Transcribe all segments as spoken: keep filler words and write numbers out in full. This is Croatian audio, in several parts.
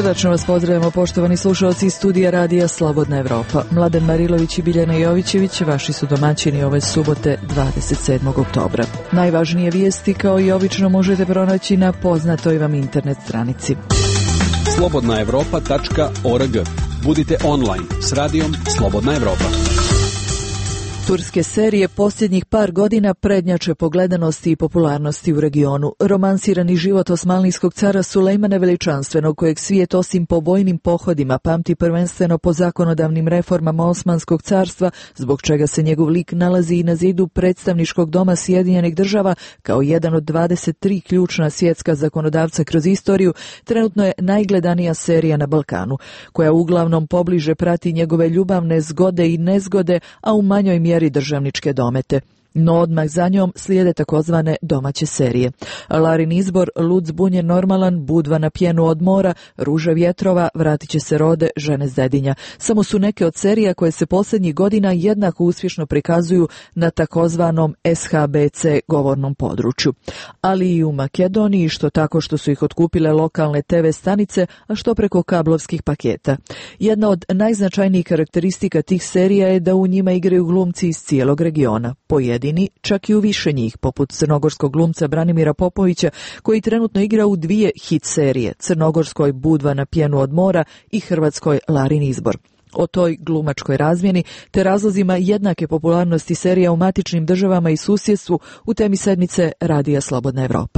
Srdačno vas pozdravljamo, poštovani slušalci iz studija radija Slobodna Evropa. Mladen Marilović i Biljana Jovićević, vaši su domaćini ove subote dvadeset sedmog oktobra. Najvažnije vijesti kao i obično možete pronaći na poznatoj vam internet stranici slobodna evropa tačka org. Budite online s radijom Slobodna Evropa. Turske serije posljednjih par godina prednjače po gledanosti i popularnosti u regionu. Romansirani život osmanlijskog cara Sulejmana Veličanstvenog, kojeg svijet osim po bojnim pohodima pamti prvenstveno po zakonodavnim reformama Osmanskog carstva, zbog čega se njegov lik nalazi i na zidu predstavničkog doma Sjedinjenih država kao jedan od dvadeset tri ključna svjetska zakonodavca kroz istoriju, trenutno je najgledanija serija na Balkanu, koja uglavnom pobliže prati njegove ljubavne zgode i nezgode, a u manjoj mjeri državničke domete. No odmah za njom slijede takozvane domaće serije. Larin izbor, Lud zbunjen normalan, Budva na pjenu od mora, Ruža vjetrova, Vratit će se rode, Žene s dedinja. Samo su neke od serija koje se posljednjih godina jednako uspješno prikazuju na takozvanom S H B C govornom području. Ali i u Makedoniji, što tako što su ih otkupile lokalne te ve stanice, a što preko kablovskih paketa. Jedna od najznačajnijih karakteristika tih serija je da u njima igraju glumci iz cijelog regiona. Pojedini, čak i u više njih, poput crnogorskog glumca Branimira Popovića, koji trenutno igra u dvije hit serije, crnogorskoj Budva na pjenu od mora i hrvatskoj Larin izbor. O toj glumačkoj razmjeni te razlozima jednake popularnosti serija u matičnim državama i susjedstvu u temi sedmice Radija Slobodna Evropa.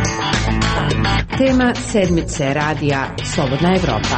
Tema sedmice Radija Slobodna Evropa.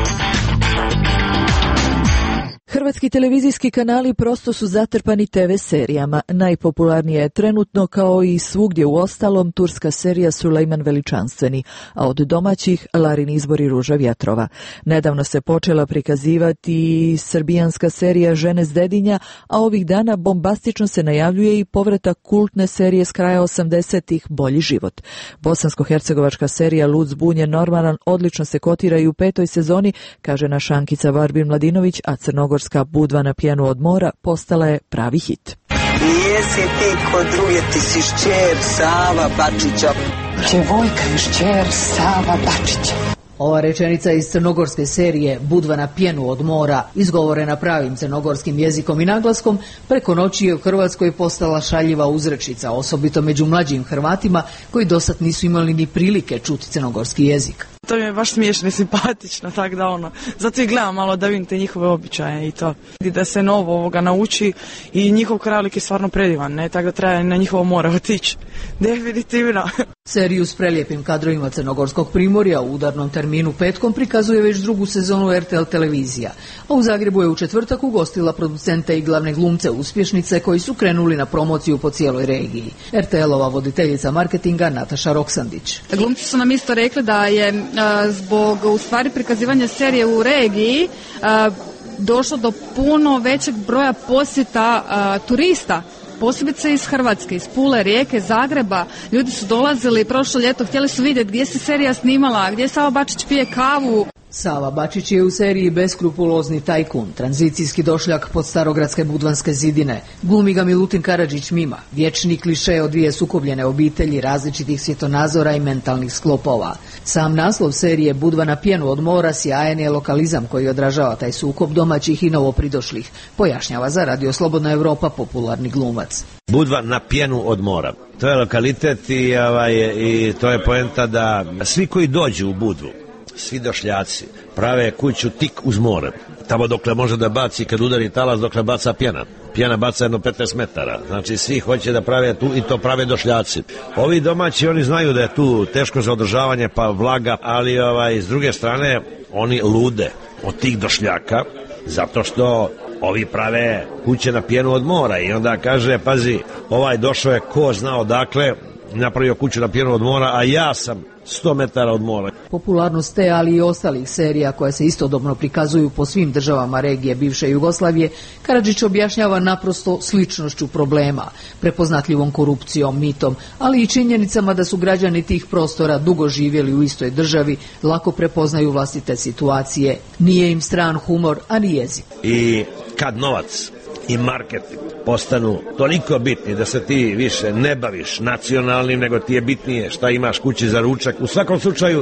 Hrvatski televizijski kanali prosto su zatrpani te ve serijama. Najpopularnija je trenutno, kao i svugdje u ostalom, turska serija Sulejman Veličanstveni, a od domaćih Larin izbor i Ruža vjetrova. Nedavno se počela prikazivati srbijanska serija Žene s dedinja, a ovih dana bombastično se najavljuje i povratak kultne serije s kraja osamdesetih Bolji život. Bosansko-hercegovačka serija Lud zbunjen normalan odlično se kotira i u petoj sezoni, kaže naša Ankica Varbin Mladinović, a crnogorska Budva na pjenu od mora postala je pravi hit. Nijesi ti ko druge, ti si šćer Sava Bačića. Djevojka je šćer Sava Bačića. Ova rečenica iz crnogorske serije Budva na pjenu od mora, izgovorena pravim crnogorskim jezikom i naglaskom, preko noći je u Hrvatskoj postala šaljiva uzrečica, osobito među mlađim Hrvatima koji dosad nisu imali ni prilike čuti crnogorski jezik. To mi je baš smiješno i simpatično, tako da ono, zato i gledam malo da vidim te njihove običaje i to. I da se novo ovoga nauči i njihov krajolik je stvarno predivan, ne, tako da treba na njihovo more otići. Definitivno. Seriju s prelijepim kadrovima crnogorskog primorja u udarnom terminu petkom prikazuje već drugu sezonu R T L televizija, a u Zagrebu je u četvrtak ugostila producente i glavne glumce uspješnice koji su krenuli na promociju po cijeloj regiji. R T L-ova voditeljica marketinga Nataša Roksandić. Glumci su nam isto rekli da je a, zbog u stvari prikazivanja serije u regiji a, došlo do puno većeg broja posjeta a, turista, posebice iz Hrvatske, iz Pule, Rijeke, Zagreba. Ljudi su dolazili prošlo ljeto, htjeli su vidjeti gdje se serija snimala, gdje Sava Bačić pije kavu. Sava Bačić je u seriji beskrupulozni tajkun, tranzicijski došljak pod starogradske budvanske zidine. Glumi ga Milutin Karadžić Mima, vječni kliše od dvije sukobljene obitelji, različitih svjetonazora i mentalnih sklopova. Sam naslov serije Budva na pjenu od mora sjajan je lokalizam koji odražava taj sukob domaćih i novopridošlih, pojašnjava za Radio Slobodna Evropa popularni glumac. Budva na pjenu od mora. To je lokalitet i, ovaj, i to je poenta da svi koji dođu u Budvu, svi došljaci, prave kuću tik uz more. Tamo dokle može da baci, kad udari talas, dokle baca pjena. Pjena baca jedno petnaest metara. Znači svi hoće da prave tu i to prave došljaci. Ovi domaći, oni znaju da je tu teško za održavanje, pa vlaga, ali ovaj, s druge strane oni lude od tih došljaka, zato što ovi prave kuće na pjenu od mora. I onda kaže, pazi, ovaj došao je ko zna odakle, napravio kuću na pjenu od mora, a ja sam sto metara od mora. Popularnost te, ali i ostalih serija koje se istodobno prikazuju po svim državama regije bivše Jugoslavije, Karadžić objašnjava naprosto sličnošću problema, prepoznatljivom korupcijom, mitom, ali i činjenicama da su građani tih prostora dugo živjeli u istoj državi, lako prepoznaju vlastite situacije. Nije im stran humor, a ni jezik. I kad novac i marketing postanu toliko bitni da se ti više ne baviš nacionalnim, nego ti je bitnije šta imaš kući za ručak. U svakom slučaju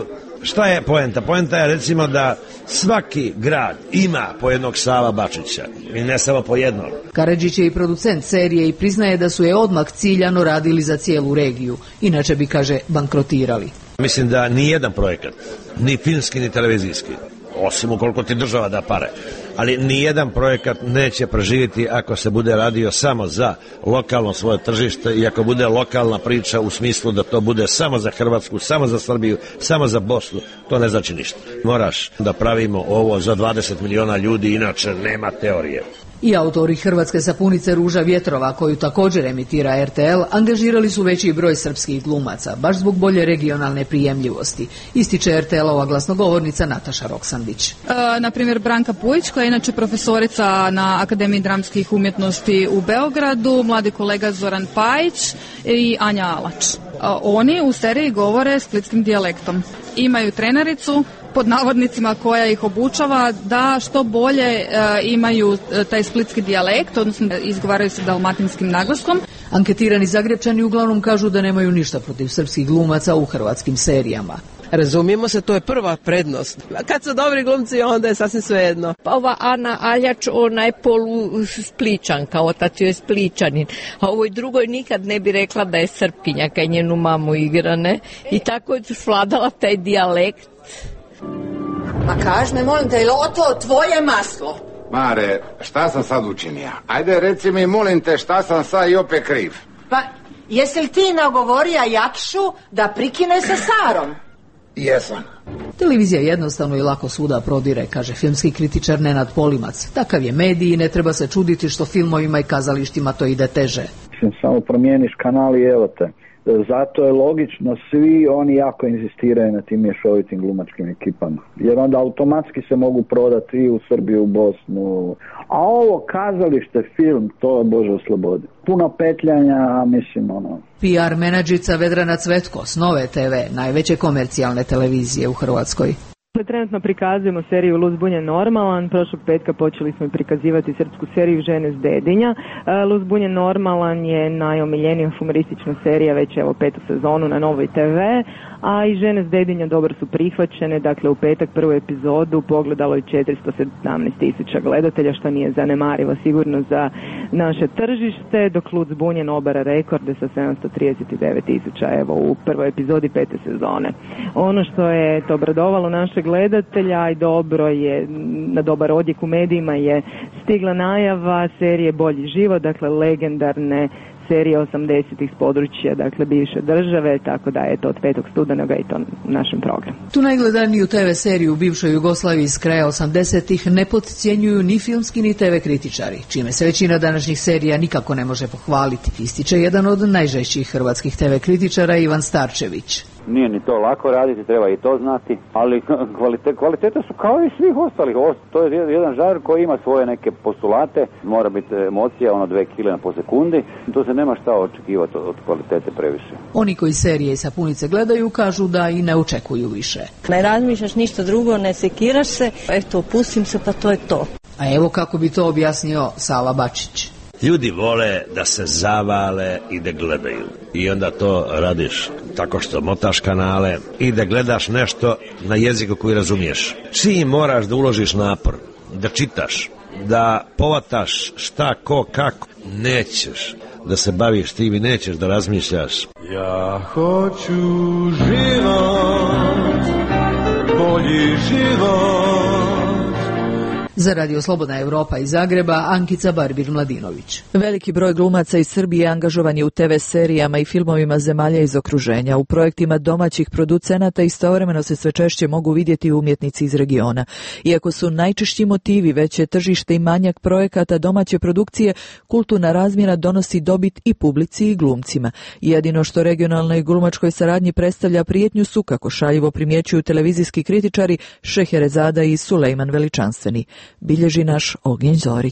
Šta je poenta? Poenta je recimo da svaki grad ima po jednog Sava Bačića i ne samo po jednog. Karadžić je i producent serije i priznaje da su je odmah ciljano radili za cijelu regiju, inače bi, kaže, bankrotirali. Mislim da ni jedan projekat, ni filmski ni televizijski, osim ukoliko ti država da pare, ali nijedan projekat neće preživjeti ako se bude radio samo za lokalno svoje tržište i ako bude lokalna priča u smislu da to bude samo za Hrvatsku, samo za Srbiju, samo za Bosnu, to ne znači ništa. Moraš da pravimo ovo za dvadeset miliona ljudi, inače nema teorije. I autori hrvatske sapunice Ruža vjetrova, koju također emitira er te el, angažirali su veći broj srpskih glumaca, baš zbog bolje regionalne prijemljivosti, ističe er te elova glasnogovornica Nataša Roksandić. E, na primjer, Branka Pujić, koja je inače profesorica na Akademiji dramskih umjetnosti u Beogradu, mladi kolega Zoran Pajić i Anja Alač. E, oni u seriji govore splitskim dijalektom. Imaju trenericu, pod navodnicima, koja ih obučava da što bolje e, imaju e, taj splitski dijalekt, odnosno izgovaraju se dalmatinskim naglaskom. Anketirani Zagrebčani uglavnom kažu da nemaju ništa protiv srpskih glumaca u hrvatskim serijama. Razumijemo se, to je prva prednost. Kad su dobri glumci, onda je sasvim svejedno. Pa ova Ana Aljač, ona je polu Spličanka, otac joj je Spličanin. A ovoj drugoj nikad ne bi rekla da je Srpkinja, kaj njenu mamu igrane. I tako je svladala taj dijalekt. Ma kaž me, molim te, je li to tvoje maslo? Mare, šta sam sad učinio? Ajde, reci mi, molim te, šta sam sad i opet kriv? Pa, jesi li ti nagovorija Jakšu da prikine sa Sarom? Jesam. Televizija jednostavno i lako svuda prodire, kaže filmski kritičar Nenad Polimac. Takav je medij i ne treba se čuditi što filmovima i kazalištima to ide teže. Samo promijeniš kanal i evo te. Zato je logično, svi oni jako insistiraju na tim mješovitim glumačkim ekipama. Jer onda automatski se mogu prodati i u Srbiju, u Bosnu. A ovo kazalište, film, to je Bože oslobodi. Puno petljanja, mislim, ono. P R menadžica Vedrana Cvetko s Nove te ve, najveće komercijalne televizije u Hrvatskoj. Trenutno prikazujemo seriju Luz Bunjen normalan. Prošlog petka počeli smo prikazivati srpsku seriju Žene s Dedinja. Luz Bunjen normalan je najomiljenija humoristična serija već evo petu sezonu na Novoj te ve, a i Žene s Dedinja dobro su prihvaćene. Dakle, u petak prvu epizodu pogledalo je četiristo sedamnaest tisuća gledatelja, što nije zanemarivo sigurno za naše tržište, dok Luz Bunjen obara rekorde sa sedamsto trideset devet tisuća evo u prvoj epizodi pete sezone. Ono što je to obradovalo naše gledatelja i dobro je, na dobar odjek u medijima je stigla najava serije Bolji život, dakle legendarne serije osamdesetih s područja, dakle bivše države, tako da je to od petog studenoga i to u našem programu. Tu najgledaniju te ve seriju u bivšoj Jugoslaviji iz kraja osamdesetih ne podcjenjuju ni filmski ni te ve kritičari, čime se većina današnjih serija nikako ne može pohvaliti, ističe jedan od najžešćih hrvatskih te ve kritičara Ivan Starčević. Nije ni to lako raditi, treba i to znati, ali kvalitete, kvalitete su kao i svih ostalih. To je jedan žanr koji ima svoje neke postulate, mora biti emocija, ono dve kile po sekundi, to se nema šta očekivati od kvalitete previše. Oni koji serije i sapunice gledaju kažu da i ne očekuju više. Ne razmišljaš ništa drugo, ne sekiraš se, eto, pustim se pa to je to. A evo kako bi to objasnio Sava Bačić. Ljudi vole da se zavale i da gledaju. I onda to radiš tako što motaš kanale i da gledaš nešto na jeziku koji razumiješ. Čim moraš da uložiš napor, da čitaš, da povataš šta, ko, kako, nećeš da se baviš tim i nećeš da razmišljaš. Ja hoću život, bolji život. Za Radio Slobodna Evropa iz Zagreba, Ankica Barbir-Mladinović. Veliki broj glumaca iz Srbije angažovan je u te ve serijama i filmovima zemalja iz okruženja. U projektima domaćih producenata istovremeno se sve češće mogu vidjeti umjetnici iz regiona. Iako su najčešći motivi veće tržište i manjak projekata domaće produkcije, kulturna razmjena donosi dobit i publici i glumcima. Jedino što regionalnoj glumačkoj saradnji predstavlja prijetnju su, kako šaljivo primjećuju televizijski kritičari, Šeherezada i Sulejman Veličanstveni. Bilježi naš Ognjen Zorić.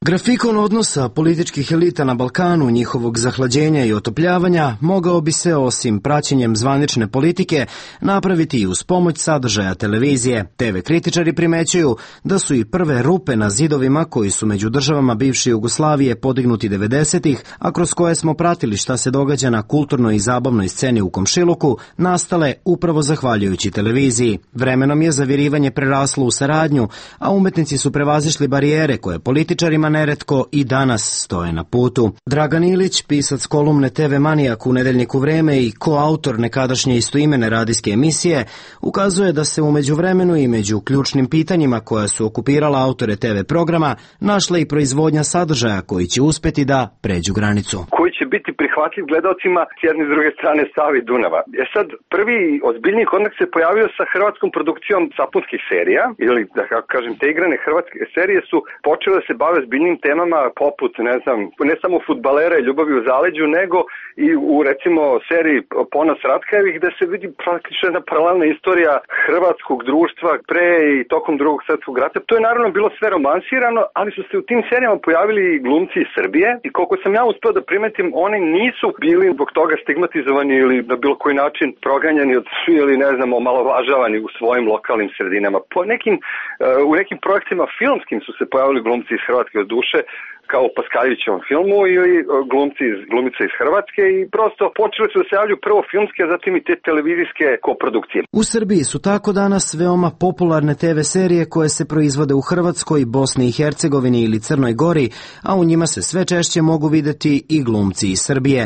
Grafikon odnosa političkih elita na Balkanu, njihovog zahlađenja i otopljavanja, mogao bi se, osim praćenjem zvanične politike, napraviti i uz pomoć sadržaja televizije. Te ve kritičari primećuju da su i prve rupe na zidovima koji su među državama bivše Jugoslavije podignuti devedesetih, a kroz koje smo pratili šta se događa na kulturnoj i zabavnoj sceni u komšiluku, nastale upravo zahvaljujući televiziji. Vremenom je zavirivanje preraslo u saradnju, a umetnici su prevazišli barijere koje političarima neretko i danas stoje na putu. Dragan Ilić, pisac kolumne te ve Manijak u nedeljniku Vreme i koautor nekadašnje istoimene radijske emisije, ukazuje da se u međuvremenu i među ključnim pitanjima koja su okupirala autore te ve programa našla i proizvodnja sadržaja koji će uspeti da pređu granicu. Koji će biti prihvatljiv gledalcima s jedne i druge strane Save i Dunava. E sad, prvi ozbiljniji kontakt se pojavio sa hrvatskom produkcijom sapunskih serija, ili da kako kažem, te igrane hrvatske serije su počele da se bave ozbiljnim temama poput, ne znam, ne samo fudbalera i ljubavi u zaleđu, nego i u, recimo, seriji Ponos Ratkajevih, gde se vidi praktično jedna paralelna istorija hrvatskog društva pre i tokom drugog svjetskog rata. To je naravno bilo sve romansirano, ali su se u tim serijama pojavili glumci iz Srbije i koliko sam ja uspeo da primetim, oni nisu bili zbog toga stigmatizovani ili na bilo koji način proganjani od ili ne znam, omalovažavani u svojim lokalnim sredinama. Po nekim, u nekim projektima filmskim su se pojavili glumci iz Hrvatske od duše, kao u Paskaljevićevom filmu, ili glumci iz, glumice iz Hrvatske, i prosto počeli su da se javljaju prvo filmske, a zatim i te televizijske koprodukcije. U Srbiji su tako danas veoma popularne te ve serije koje se proizvode u Hrvatskoj, Bosni i Hercegovini ili Crnoj Gori, a u njima se sve češće mogu videti i glumci iz Srbije.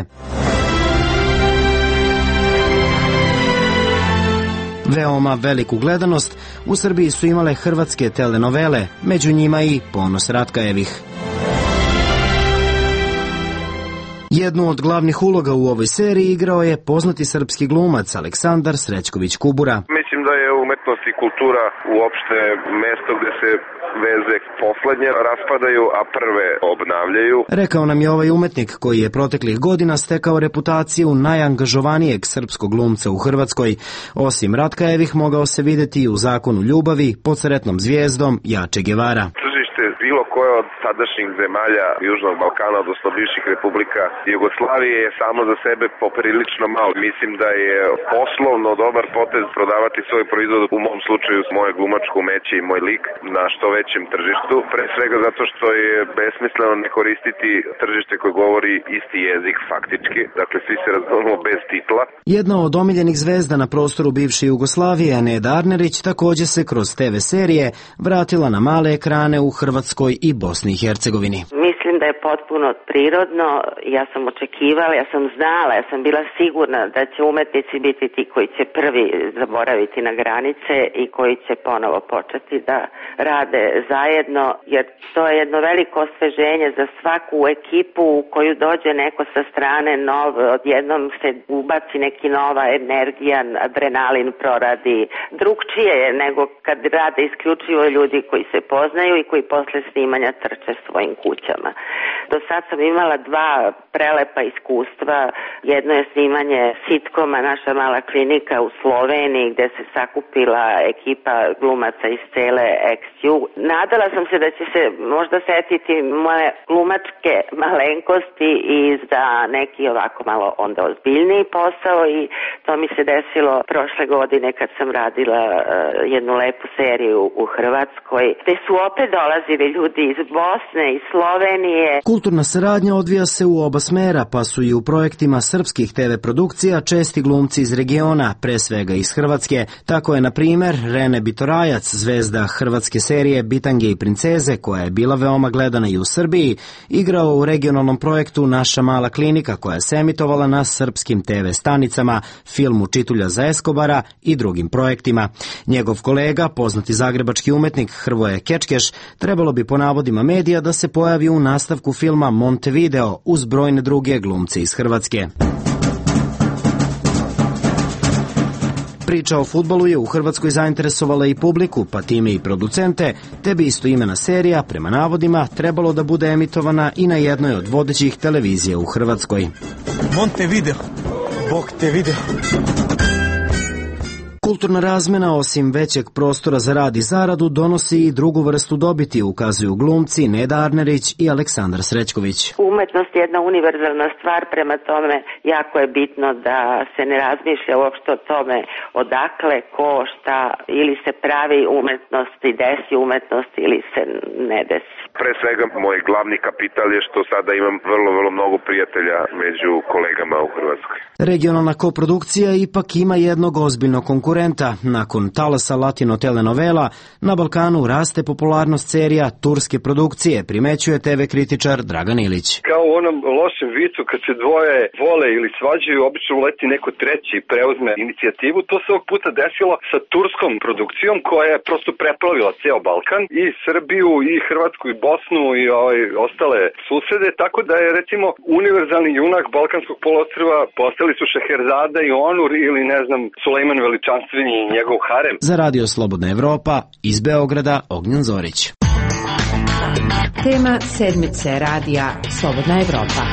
Veoma veliku gledanost u Srbiji su imale hrvatske telenovele, među njima i Ponos Ratkajevih. Jednu od glavnih uloga u ovoj seriji igrao je poznati srpski glumac Aleksandar Srećković Kubura. Mislim da je umetnost i kultura uopšte mesto gde se veze poslednje raspadaju, a prve obnavljaju. Rekao nam je ovaj umetnik koji je proteklih godina stekao reputaciju najangažovanijeg srpskog glumca u Hrvatskoj. Osim Ratkajevih mogao se videti i u Zakonu ljubavi, Pod sretnom zvijezdom, Ja Che Guevara. Bilo koje od sadašnjih zemalja Južnog Balkana, odnosno bivših republika Jugoslavije, je samo za sebe poprilično malo. Mislim da je poslovno dobar potez prodavati svoj proizvod, u mom slučaju moje glumačko umeće i moj lik, na što većem tržištu. Pre svega zato što je besmisleno ne koristiti tržište koje govori isti jezik faktički. Dakle, svi se razumemo bez titla. Jedna od omiljenih zvezda na prostoru bivše Jugoslavije, Neda Arnerić, također se kroz te ve serije vratila na male ekrane u Hrvatskoj i Bosni i Hercegovini. Mislim da je potpuno prirodno, ja sam očekivala, ja sam znala, ja sam bila sigurna da će umetnici biti ti koji će prvi zaboraviti na granice i koji će ponovo početi da rade zajedno, jer to je jedno veliko osveženje za svaku ekipu u koju dođe neko sa strane nov, odjednom se ubaci neki nova energija, adrenalin proradi. Drugčije je nego kad rade isključivo ljudi koji se poznaju i koji posle snimanja trče svojim kućama. Do sad sam imala dva prelepa iskustva. Jedno je snimanje sitkoma Naša mala klinika u Sloveniji, gde se sakupila ekipa glumaca iz cele X U. Nadala sam se da će se možda setiti moje glumačke malenkosti i za neki ovako malo onda ozbiljniji posao, i to mi se desilo prošle godine kad sam radila uh, jednu lepu seriju u Hrvatskoj, gde su opet dolazili ljudi iz Bosne i Slovenije. Kulturna saradnja odvija se u oba smera, pa su i u projektima srpskih te ve produkcija česti glumci iz regiona, pre svega iz Hrvatske. Tako je, na primer, Rene Bitorajac, zvezda hrvatske serije Bitange i princeze, koja je bila veoma gledana i u Srbiji, igrao u regionalnom projektu Naša mala klinika, koja se emitovala na srpskim te ve stanicama, filmu Čitulja za Eskobara i drugim projektima. Njegov kolega, poznati zagrebački umetnik Hrvoje Kečkeš, trebalo bi po navodima medija da se pojavi u nastavku filma Montevideo uz brojne druge glumce iz Hrvatske. Priča o fudbalu je u Hrvatskoj zainteresovala i publiku, pa time i producente, te bi istoimena serija, prema navodima, trebalo da bude emitovana i na jednoj od vodećih televizija u Hrvatskoj. Montevideo, Bog te video. Kulturna razmena, osim većeg prostora za rad i zaradu, donosi i drugu vrstu dobiti, ukazuju glumci Neda Arnerić i Aleksandar Srećković. Umetnost je jedna univerzalna stvar, prema tome jako je bitno da se ne razmišlja uopšte o tome odakle, ko, šta, ili se pravi umetnost i desi umetnost ili se ne desi. Pre svega, moj glavni kapital je što sada imam vrlo, vrlo mnogo prijatelja među kolegama u Hrvatskoj. Regionalna koprodukcija ipak ima jednog ozbiljnog konkurenta. Nakon talasa latino telenovela, na Balkanu raste popularnost serija turske produkcije, primećuje te ve kritičar Dragan Ilić. Kao u onom lošem vicu kad se dvoje vole ili svađaju, obično uleti neko treći i preuzme inicijativu. To se ovog puta desilo sa turskom produkcijom koja je prosto preplavila ceo Balkan, i Srbiju, i Hrvatsku, i Bosnu, i ovaj, ostale susede, tako da je recimo univerzalni junak Balkanskog poluostrva postali su Šeherzada i Onur ili ne znam Sulejman Veličanstveni i njegov harem. Za Radio Slobodna Evropa, iz Beograda, Ognjen Zorić. Tema sedmice radija Slobodna Evropa.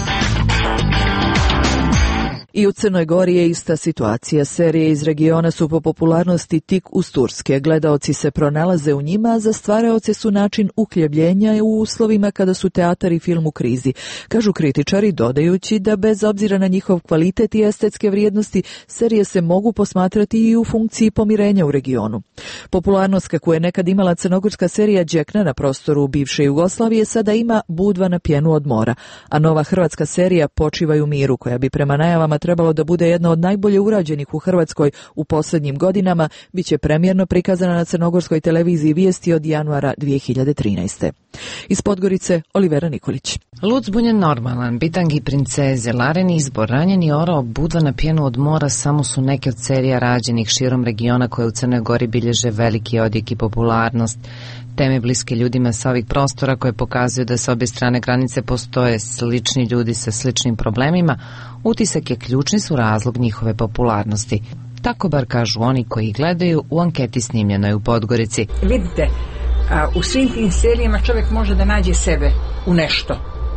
I u Crnoj Gori je ista situacija. Serije iz regiona su po popularnosti tik uz turske. Gledaoci se pronalaze u njima, a za stvaraoce su način uhljebljenja u uslovima kada su teatar i film u krizi. Kažu kritičari, dodajući da bez obzira na njihov kvalitet i estetske vrijednosti, serije se mogu posmatrati i u funkciji pomirenja u regionu. Popularnost kakvu je nekad imala crnogorska serija Đekna na prostoru bivše Jugoslavije sada ima Budva na pjenu od mora, a nova hrvatska serija Počivaj u miru, koja bi prema najavama trebalo da bude jedna od najbolje urađenih u Hrvatskoj u posljednjim godinama, bit će premijerno prikazana na crnogorskoj televiziji Vijesti od januara dvije hiljade trinaeste. Iz Podgorice, Olivera Nikolić. Lud zbunjen normalan, bitangi princeze, lareni izbor, ranjeni orao, Budva na pjenu od mora samo su neke od serija rađenih širom regiona koje u Crnoj Gori bilježe veliki odjek i popularnost. Teme bliske ljudima sa ovih prostora koje pokazuju da sa obje strane granice postoje slični ljudi sa sličnim problemima, utisak je ključni su razlog njihove popularnosti. Tako bar kažu oni koji ih gledaju u anketi snimljenoj u Podgorici. Vidite, a, u svim tim serijama čovjek može da nađe sebe u nešto.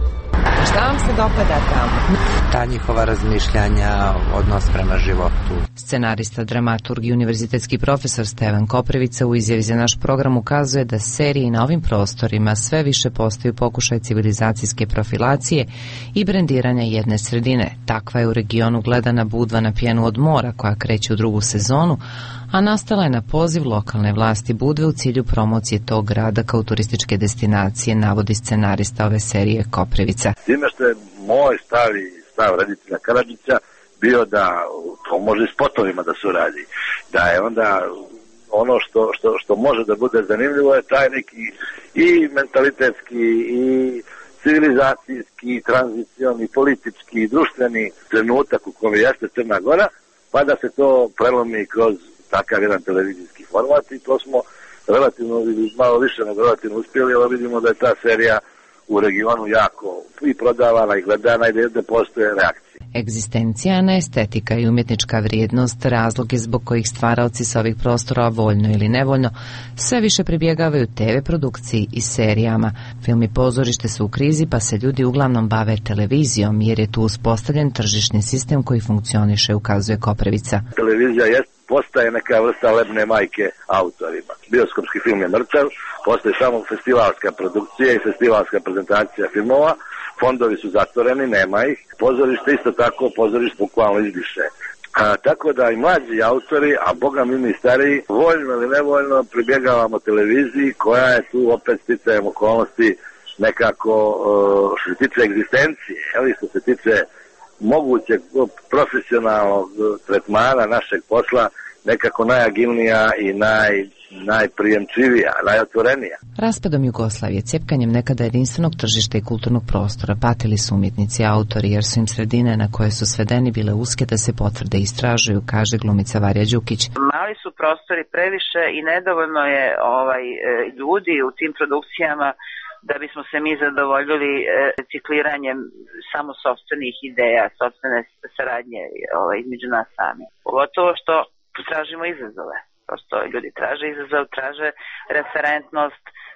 Šta vam se dopada tamo? Ta njihova razmišljanja, odnos prema životu. Scenarista, dramaturg i univerzitetski profesor Stevan Koprivica u izjavi za naš program ukazuje da serije na ovim prostorima sve više postaju pokušaj civilizacijske profilacije i brendiranja jedne sredine. Takva je u regionu gledana Budva na pjenu od mora, koja kreće u drugu sezonu, a nastala je na poziv lokalne vlasti Budve u cilju promocije tog grada kao turističke destinacije, navodi scenarista ove serije Koprivica. Time što je moj stav i stav reditelja Karadžića bio da to može s spotovima da se uradi, da je onda ono što, što, što može da bude zanimljivo je taj neki i mentalitetski i civilizacijski, i tranzicioni, politički, i društveni trenutak u kojem jeste Crna Gora, pa da se to prelomi kroz takav jedan televizijski format, i to smo relativno, malo više nego relativno uspjeli, ali vidimo da je ta serija u regionu jako i prodavana i gledana i da postoje reakcije. Egzistencijana estetika i umjetnička vrijednost razlog je zbog kojih stvaraoci sa ovih prostora, voljno ili nevoljno, sve više pribjegavaju te ve produkciji i serijama. Film i pozorište su u krizi, pa se ljudi uglavnom bave televizijom, jer je tu uspostavljen tržišni sistem koji funkcioniše, ukazuje Koprivica. Televizija je postaje neka vrsta lebne majke autorima. Bioskopski film je mrtav, postoje samo festivalska produkcija i festivalska prezentacija filmova, fondovi su zatvoreni, nema ih, pozorište isto tako, pozorište bukvalno izdiše. A, tako da i mlađi autori, a boga mi mi stariji, voljno ili nevoljno pribjegavamo televiziji koja je tu opet sticajem okolnosti nekako što se tiče egzistencije, ali što se tiče mogućeg profesionalnog tretmana našeg posla nekako najagilnija i naj, najprijemčivija, najotvorenija. Raspadom Jugoslavije, cjepkanjem nekada jedinstvenog tržišta i kulturnog prostora patili su umjetnici, autori, jer su im sredine na koje su svedeni bile uske da se potvrde i istražuju, kaže glumica Varja Đukić. Mali su prostori previše i nedovoljno je ovaj ljudi u tim produkcijama da bismo se mi zadovoljili recikliranjem samo sopstvenih ideja, sopstvene saradnje ovaj, između nas sami. Pogotovo što tražimo izazove. Prosto ljudi traže izazov, traže referentnost,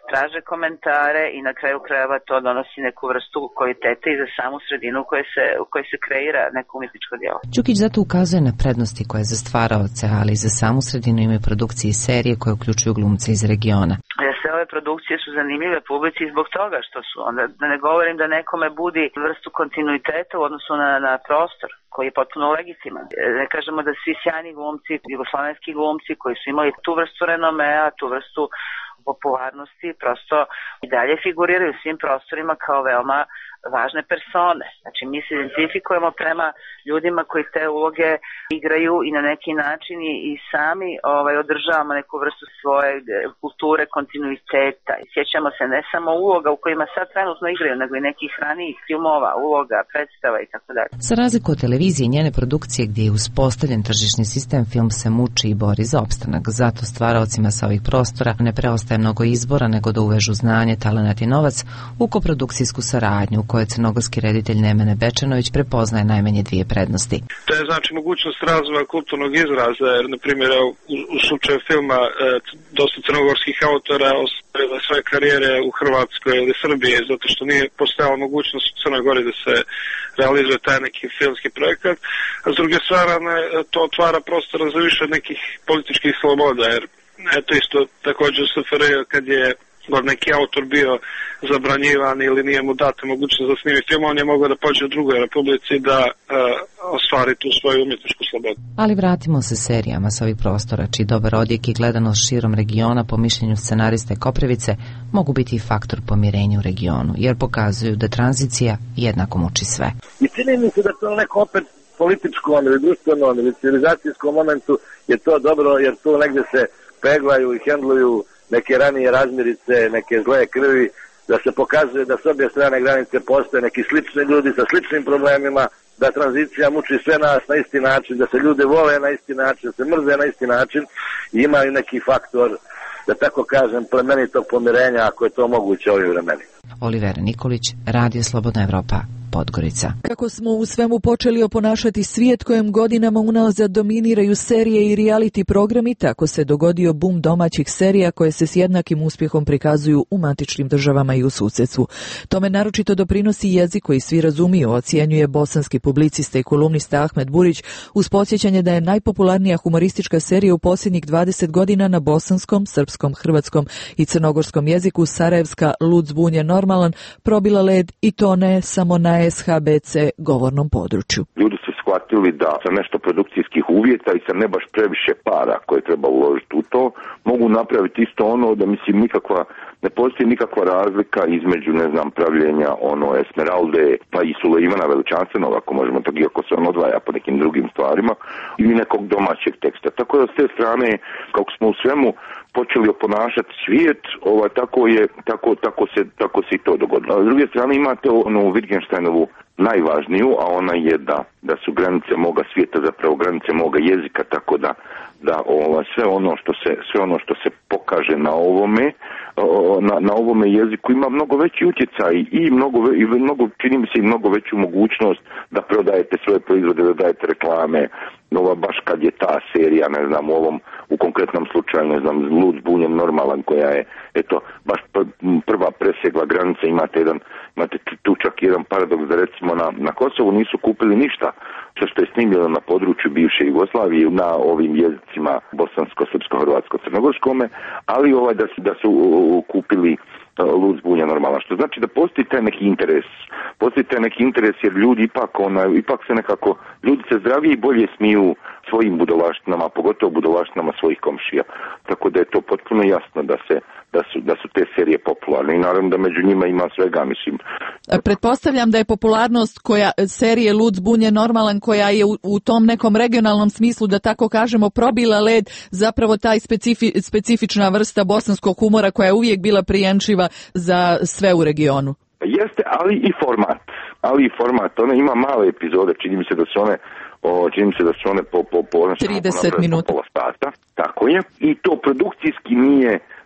traže komentare i na kraju krajeva to donosi neku vrstu kvalitete i za samu sredinu u kojoj se, u kojoj se kreira neko umjetničko djelo. Đukić zato ukazuje na prednosti koje za stvaraoce, ali i za samu sredinu imaju produkcije i serije koje uključuju glumce iz regiona. Sve ove produkcije su zanimljive publici zbog toga što su, onda da ne govorim da nekome budi vrstu kontinuiteta u odnosu na, na prostor koji je potpuno legitiman. Ne kažemo da svi sjajni glumci, jugoslovenski glumci koji su imali tu vrstu renomea, tu vrstu popularnosti, prosto i dalje figuriraju u svim prostorima kao veoma važne persone. Znači mi se identifikujemo prema ljudima koji te uloge igraju i na neki način i, i sami ovaj, održavamo neku vrstu svoje kulture, kontinuiteta. I sjećamo se ne samo uloga u kojima sad trenutno igraju, nego i nekih ranijih filmova, uloga, predstava i tako dalje. Za razliku od televizije i njene produkcije gdje je uspostavljen tržišni sistem, film se muči i bori za opstanak. Zato stvaraocima sa ovih prostora ne preostaje mnogo izbora nego da uvežu znanje, talenat i novac u koprodukcijsku saradnju u kojoj crnogorski reditelj Nemene Bečanović prepoznaje najmanje dvije prednosti. To je znači mogućnost razvoja kulturnog izraza, jer na primjer u, u slučaju filma e, dosta crnogorskih autora ostvarila svoje karijere u Hrvatskoj ili Srbiji, zato što nije postojala mogućnost u Crnoj Gori da se realizuje taj neki filmski projekat, a s druge strane to otvara prostora za više nekih političkih sloboda, jer eto isto također u S F R J kad je god neki autor bio zabranjivan ili nije mu data mogućnost da snimi film, on je mogao da pođe u drugoj republici da uh, ostvari tu svoju umjetničku slobodu. Ali vratimo se serijama s ovih prostora, čiji dobar odjek i gledanost širom regiona po mišljenju scenariste Koprivice mogu biti i faktor pomirenja u regionu, jer pokazuju da tranzicija jednako muči sve. I čini mi se da to neko opet političkom ili društvenom ili civilizacijskom momentu je to dobro, jer tu negdje se peglaju i hendluju neke ranije razmirice, neke zle krvi, da se pokazuje da s obje strane granice postoje neki slični ljudi sa sličnim problemima, da tranzicija muči sve nas na isti način, da se ljudi vole na isti način, da se mrze na isti način i imaju neki faktor, da tako kažem, plemenitog pomirenja, ako je to moguće ovim vremenima. Olivera Nikolić, Radio Slobodna Evropa, Podgorica. Kako smo u svemu počeli oponašati svijet kojem godinama unazad dominiraju serije i reality programi, tako se dogodio bum domaćih serija koje se s jednakim uspjehom prikazuju u matičnim državama i u susjedstvu. Tome naročito doprinosi jezik koji svi razumiju, ocjenjuje bosanski publicista i kolumnista Ahmed Burić, uz podsjećanje da je najpopularnija humoristička serija u posljednjih dvadeset godina na bosanskom, srpskom, hrvatskom i crnogorskom jeziku sarajevska Lud zbunjen normalan probila led i to ne samo na S H B C govornom području. Ljudi su shvatili da sa nešto produkcijskih uvjeta i sa ne baš previše para koje treba uložiti u to, mogu napraviti isto ono da mislim nikakva, ne postoji nikakva razlika između, ne znam, pravljenja ono Esmeralde pa i Sulejmana Veličanstvenog, ako možemo tako, iako se on odvaja po nekim drugim stvarima, ili nekog domaćeg teksta. Tako da s te strane, kako smo u svemu počeli oponašati svijet, ovaj, tako je, tako, tako se, tako se i to dogodilo. A s druge strane imate onu Wittgensteinovu najvažniju, a ona je da, da su granice moga svijeta zapravo granice moga jezika, tako da, da ovaj, sve ono što se, sve ono što se pokaže na ovome, na, na ovome jeziku ima mnogo veći utjecaj i mnogo, i mnogo, čini mi se i mnogo veću mogućnost da prodajete svoje proizvode, da dajete reklame. Nova, baš kad je ta serija, ne znam, u ovom, u konkretnom slučaju, ne znam, Lud zbunjen normalan, koja je, eto, baš prva presjegla granica, imate jedan, imate tu čak jedan paradoks da recimo na, na Kosovu nisu kupili ništa što je snimljeno na području bivše Jugoslavije na ovim jezicima bosansko, srpsko, hrvatsko, crnogorskome, ali ovaj da su, da su uh, kupili Lud zbunjen normalan, što znači da postoji taj neki interes, postoji taj neki interes jer ljudi ipak, ona, ipak se nekako, ljudi se zdravije i bolje smiju svojim budalaštinama, pogotovo budalaštinama svojih komšija, tako da je to potpuno jasno da se da su, da su te serije popularne i naravno da među njima ima svega, mislim. Pretpostavljam da je popularnost koja serije Lud zbunjen normalan, koja je u, u tom nekom regionalnom smislu, da tako kažemo, probila led, zapravo taj specifi, specifična vrsta bosanskog humora koja je uvijek bila prijemčiva za sve u regionu. Jeste, ali i format. Ali i format. Ona ima male epizode, čini mi se da su one O, čini mi se da su one po, po, po, trideset minuta. Pola sata, tako je. I to produkcijski nije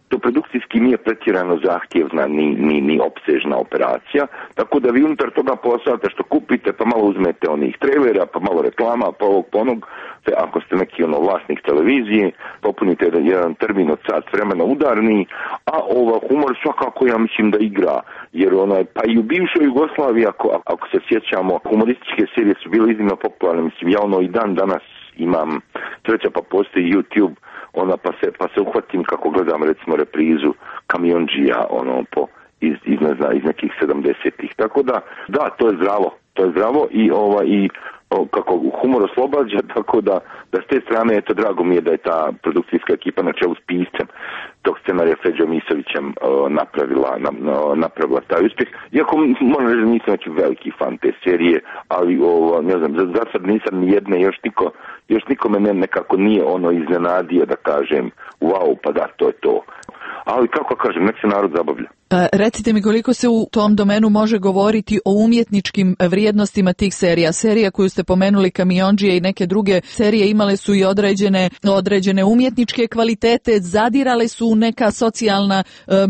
to produkcijski nije pretjerano zahtjevna ni, ni, ni opsežna operacija, tako da vi unutar toga pola sata što kupite, pa malo uzmete onih trailera, pa malo reklama, pa ovog ponog, te ako ste neki ono vlasnik televizije, popunite jedan, jedan termin od sat vremena udarni, a ova humor svakako ja mislim da igra, jer onaj, pa i u bivšoj Jugoslaviji, ako, ako se sjećamo, humorističke serije su bile iznimno popularne, mislim, ja ono i dan danas imam sreća pa postoji YouTube, ona pa se, pa se uhvatim kako gledam recimo reprizu Kamionđija, ono po iz, iz, ne zna, iz nekih sedamdesetih. Tako da, da, to je zdravo, to je zdravo i ova i o, kako humor oslobađa, tako da, da s te strane, eto, drago mi je da je ta produkcijska ekipa na čelu s piscem tog scenarija Feđom Misovićem o, napravila, na, na, napravila taj uspjeh. Iako moram reći da nisam neki veliki fan te serije, ali o, ne znam, za, za sad nisam ni jedne, još niko, još nikome ne, nekako nije ono iznenadio da kažem, wow, pa da, to je to. Ali kako kažem, nek se narod zabavlja. Recite mi koliko se u tom domenu može govoriti o umjetničkim vrijednostima tih serija. Serija koju ste pomenuli, Kamionđije i neke druge serije, imale su i određene, određene umjetničke kvalitete, zadirale su u neka socijalna,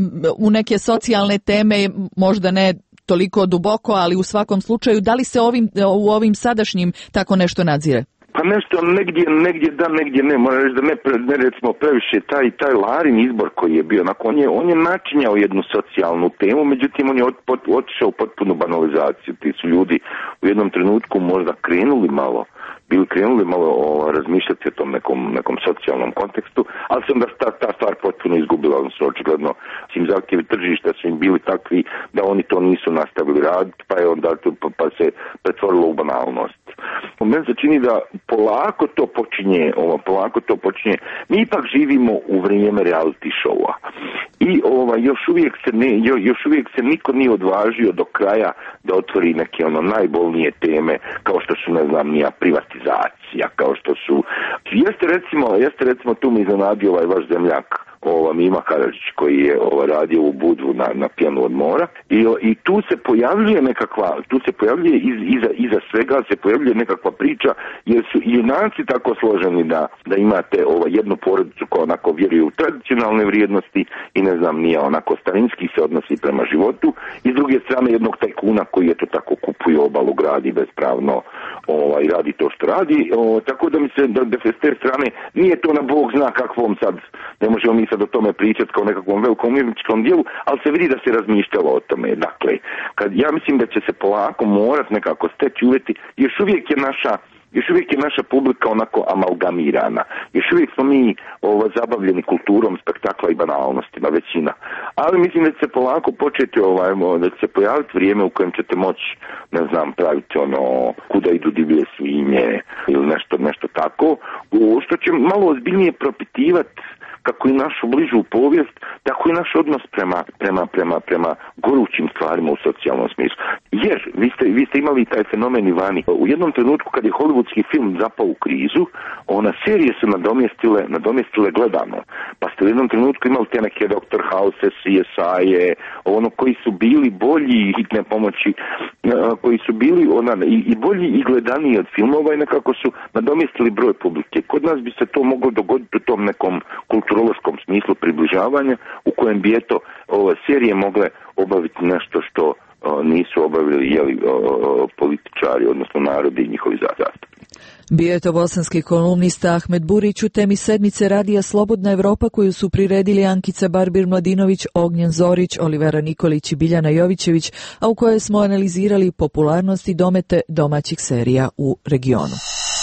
u neke socijalne teme, možda ne toliko duboko, ali u svakom slučaju, da li se ovim, u ovim sadašnjim tako nešto nadzire? Pa nešto negdje, negdje da, negdje ne. Moram reći da ne, ne recimo previše taj, taj Larin izbor koji je bio. On je, on je načinjao jednu socijalnu temu, međutim on je od, pot, otišao u potpunu banalizaciju. Ti su ljudi u jednom trenutku možda krenuli malo, bili krenuli malo o, razmišljati o tom nekom, nekom socijalnom kontekstu, ali sam da ta, ta stvar potpuno izgubila, odnosno očigledno svim zahtjevi tržišta su im bili takvi da oni to nisu nastavili raditi, pa je onda pa, pa se pretvorilo u banalnost. Meni se čini da polako to počinje, ovo, polako to počinje. Mi ipak živimo u vrijeme reality showa i ova, još uvijek se ne, još uvijek se niko nije odvažio do kraja da otvori neke ono najbolnije teme kao što su, ne znam, nija privatizacija, kao što su, jeste recimo, jeste recimo tu mi iznenadio ovaj vaš zemljak, ova Mima Karadžić koji je ova radio u Budvu na, na Pjanu od mora i, i tu se pojavljuje nekakva, tu se pojavljuje iz, iza, iza svega se pojavljuje nekakva priča jer su i junaci tako složeni da, da imate ova jednu porodicu koja onako vjeruje u tradicionalne vrijednosti i ne znam nije onako starinski se odnosi prema životu i s druge strane jednog tajkuna koji je to tako kupuje obalu, gradi bespravno ovaj, radi to što radi, o, tako da mi se da, da s te strane nije to na Bog zna kakvom sad, ne možemo mi sad o tome pričati kao nekakvom velikom umjetničkom dijelu, ali se vidi da se razmišljalo o tome. Dakle, kad, ja mislim da će se polako morat nekako steći uvjeti, još uvijek je naša Još uvijek je naša publika onako amalgamirana. Još uvijek smo mi ovo, zabavljeni kulturom, spektakla i banalnostima, većina. Ali mislim da će se polako početi, ovaj, da će se pojaviti vrijeme u kojem ćete moći, ne znam, praviti ono, kuda idu divlje svinje ili nešto, nešto tako, što će malo ozbiljnije propitivati kako i našu bližu povijest, tako i naš odnos prema, prema, prema, prema gorućim stvarima u socijalnom smislu. Jer vi ste, vi ste imali taj fenomen Ivani. U jednom trenutku kad je hollywoodski film zapao u krizu, ona serije su nadomjestile, nadomjestile gledano. Pa ste u jednom trenutku imali te neke doktor House, C S I-e, ono koji su bili bolji i hitne pomoći, koji su bili ona, i, i bolji i gledaniji od filmova i nekako su nadomjestili broj publike. Kod nas bi se to moglo dogoditi u tom nekom kulturološkom smislu približavanja u kojem bi eto ove serije mogle obaviti nešto što o, nisu obavili jeli, o, o, političari, odnosno narodi i njihovi zastupnici. Bio je to bosanski kolumnista Ahmed Burić u temi sedmice radija Slobodna Evropa koju su priredili Ankica Barbir-Mladinović, Ognjen Zorić, Olivera Nikolić i Biljana Jovićević, a u kojoj smo analizirali popularnost i domete domaćih serija u regionu.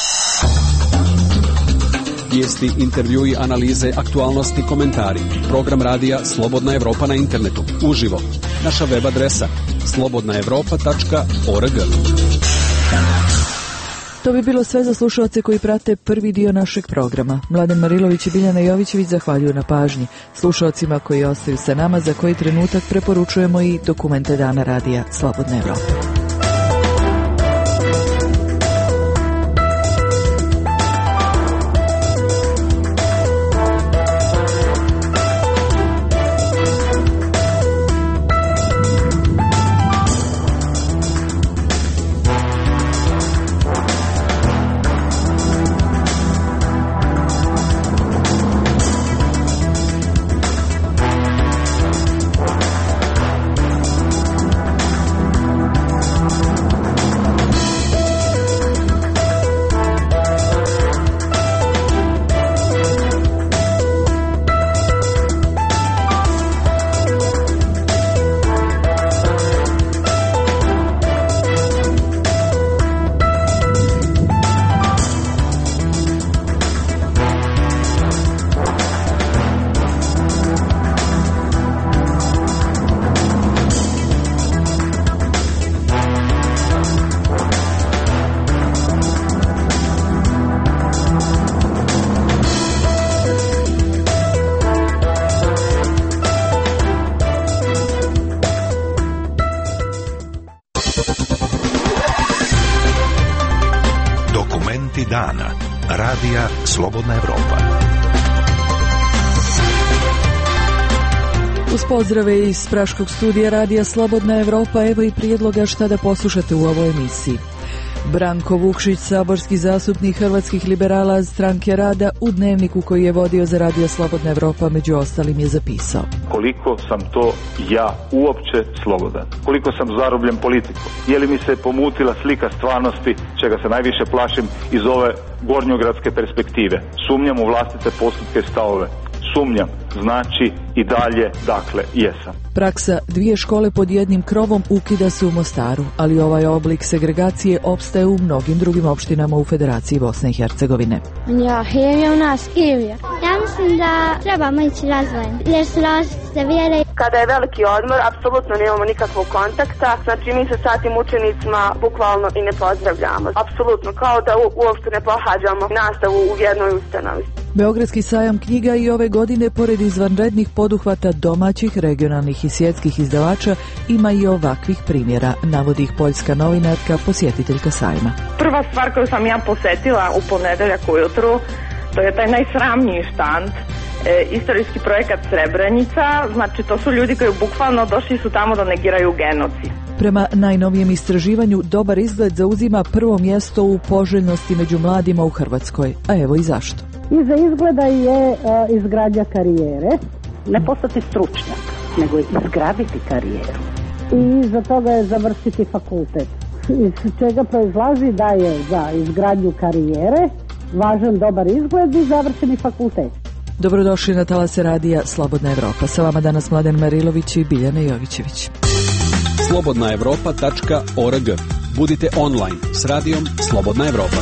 Vijesti, intervjui, analize, aktualnosti, komentari. Program radija Slobodna Evropa na internetu. Uživo. Naša web adresa slobodna evropa tačka org. To bi bilo sve za slušalce koji prate prvi dio našeg programa. Mladen Marilović i Biljana Jovićević zahvaljuju na pažnji. Slušalcima koji ostaju sa nama za koji trenutak preporučujemo i dokumente dana radija Slobodna Evropa. Vijesti dana. Radija Slobodna Evropa. Uz pozdrave iz Praškog studija Radija Slobodna Evropa, evo i prijedloga šta da poslušate u ovoj emisiji. Branko Vukšić, saborski zastupnik hrvatskih liberala Stranke Rada, u dnevniku koji je vodio za Radio Slobodna Evropa među ostalim je zapisao: koliko sam to ja uopće slobodan, koliko sam zarobljen politikom, je li mi se pomutila slika stvarnosti, čega se najviše plašim iz ove gornjogradske perspektive. Sumnjam u vlastite postupke i stavove. Sumnjam znači i dalje, dakle, jesam. Praksa dvije škole pod jednim krovom ukida se u Mostaru, ali ovaj oblik segregacije opstaje u mnogim drugim opštinama u Federaciji Bosne i Hercegovine. Ja, hemija u nas, hemija. Ja mislim da trebamo ići razvojem, jer su različite vjere. Kada je veliki odmor, apsolutno nemamo nikakvog kontakta, znači mi se sa tim učenicima bukvalno i ne pozdravljamo. Apsolutno, kao da u, uopšte ne pohađamo nastavu u jednoj ustanovi. Beogradski sajam knjiga i ove godine, pored izvanrednih poduhvata domaćih, regionalnih i svjetskih izdavača, ima i ovakvih primjera, navodi ih poljska novinarka, posjetiteljka sajma. Prva stvar koju sam ja posjetila u ponedeljak ujutru, to je taj najsramniji štand, e, istorijski projekat Srebrenica, znači to su ljudi koji bukvalno došli su tamo da negiraju genocid. Prema najnovijem istraživanju, dobar izgled zauzima prvo mjesto u poželjnosti među mladima u Hrvatskoj, a evo i zašto. Iza izgleda je uh, izgradnja karijere. Ne postati stručnjak, nego izgraditi karijeru. I iza toga je završiti fakultet. Iz čega proizlazi da je za izgradnju karijere važan dobar izgled i završeni fakultet. Dobrodošli na talase Radija Slobodna Evropa. Sa vama danas Mladen Marilović i Biljana Jovićević. slobodna evropa tačka org. Budite online s radijom Slobodna Evropa.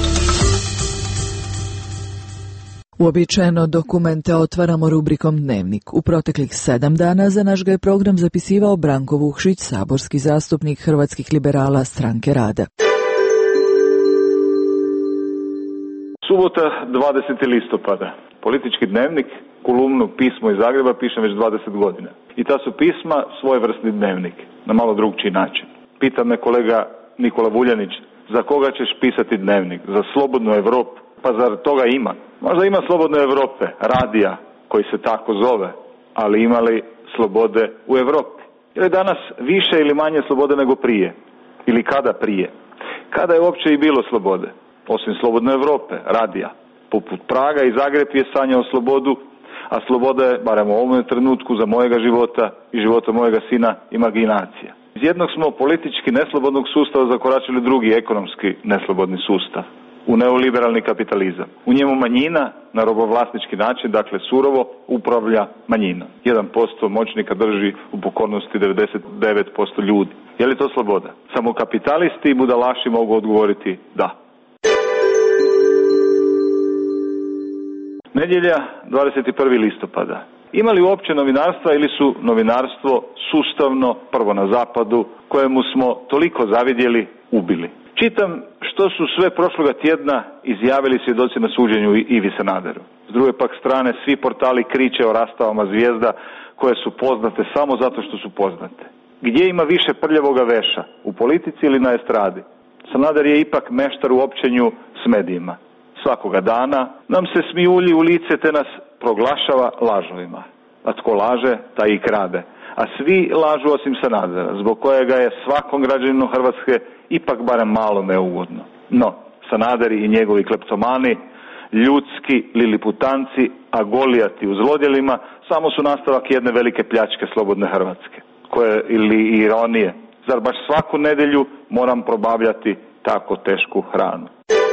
Uobičajeno dokumente otvaramo rubrikom Dnevnik. U proteklih sedam dana za naš ga je program zapisivao Branko Vukšić, saborski zastupnik hrvatskih liberala Stranke Rada. Subota, dvadesetog listopada. Politički dnevnik, kolumnu Pismo iz Zagreba pišem već dvadeset godina. I ta su pisma svojevrsni dnevnik, na malo drugčiji način. Pita me kolega Nikola Vuljanić, za koga ćeš pisati dnevnik? Za Slobodnu Evropu? Pa zar toga ima? Možda ima Slobodne Evrope, radija, koji se tako zove, ali ima li slobode u Evropi? Je li danas više ili manje slobode nego prije? Ili kada prije? Kada je uopće i bilo slobode? Osim Slobodne Evrope, radija. Poput Praga i Zagreb je sanjao slobodu, a sloboda je, barem u ovom trenutku, za mojega života i života mojega sina, imaginacija. Iz jednog smo politički neslobodnog sustava zakoračili drugi ekonomski neslobodni sustav, u neoliberalni kapitalizam. U njemu manjina na robovlasnički način, dakle surovo, upravlja manjinom. jedan posto moćnika drži u pokornosti devedeset devet posto ljudi. Je li to sloboda? Samo kapitalisti i budalaši mogu odgovoriti da. Nedjelja, dvadeset prvog listopada. Ima li uopće novinarstva ili su novinarstvo sustavno, prvo na zapadu, kojemu smo toliko zavidjeli, ubili? Čitam što su sve prošloga tjedna izjavili svjedoci na suđenju Ivi Sanaderu. S druge pak strane, svi portali kriče o rastavama zvijezda koje su poznate samo zato što su poznate. Gdje ima više prljavoga veša? U politici ili na estradi? Sanader je ipak meštar u općenju s medijima. Svakoga dana nam se smijulji u lice te nas proglašava lažovima. A tko laže, taj i krade. A svi lažu osim Sanadera, zbog kojega je svakom građaninu Hrvatske ipak barem malo neugodno. No, Sanaderi i njegovi kleptomani, ljudski liliputanci, a golijati u zlodjelima, samo su nastavak jedne velike pljačke slobodne Hrvatske. Koje, ili ironije, zar baš svaku nedjelju moram probavljati tako tešku hranu?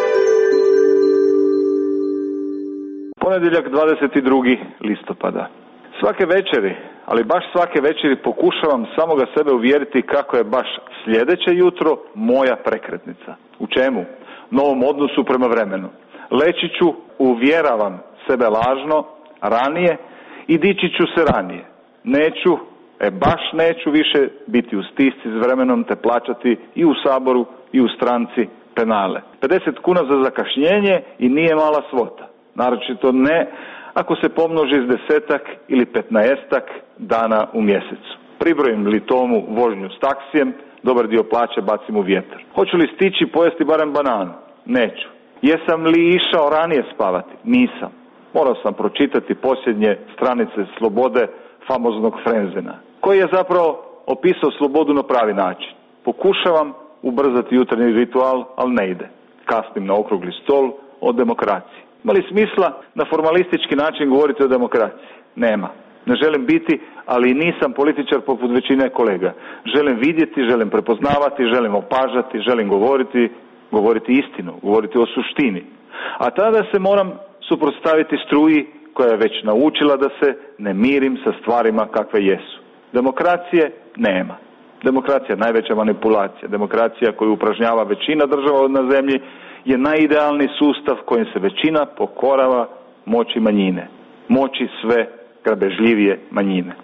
Ponedjeljak, dvadeset drugog listopada. Svake večeri, ali baš svake večeri pokušavam samoga sebe uvjeriti kako je baš sljedeće jutro moja prekretnica. U čemu? Novom odnosu prema vremenu. Leći ću, uvjeravam sebe lažno, ranije i dići ću se ranije. Neću, e baš neću više biti u stisci s vremenom te plaćati i u Saboru i u stranci penale. pedeset kuna za zakašnjenje i nije mala svota. Naročito ne ako se pomnoži s desetak ili petnaestak dana u mjesecu. Pribrojim li tomu vožnju s taksijem, dobar dio plaće bacim u vjetar. Hoću li stići pojesti barem bananu? Neću. Jesam li išao ranije spavati? Nisam. Morao sam pročitati posljednje stranice Slobode, famoznog Frenzena, koji je zapravo opisao slobodu na pravi način. Pokušavam ubrzati jutarnji ritual, ali ne ide. Kasnim na okrugli stol o demokraciji. Ima li smisla na formalistički način govoriti o demokraciji? Nema. Ne želim biti, ali nisam političar poput većine kolega. Želim vidjeti, želim prepoznavati, želim opažati, želim govoriti, govoriti istinu, govoriti o suštini. A tada se moram suprotstaviti struji koja je već naučila da se ne mirim sa stvarima kakve jesu. Demokracije nema. Demokracija je najveća manipulacija. Demokracija koju upražnjava većina država na zemlji je najidealniji sustav kojim se većina pokorava moći manjine. Moći sve grabežljivije manjine.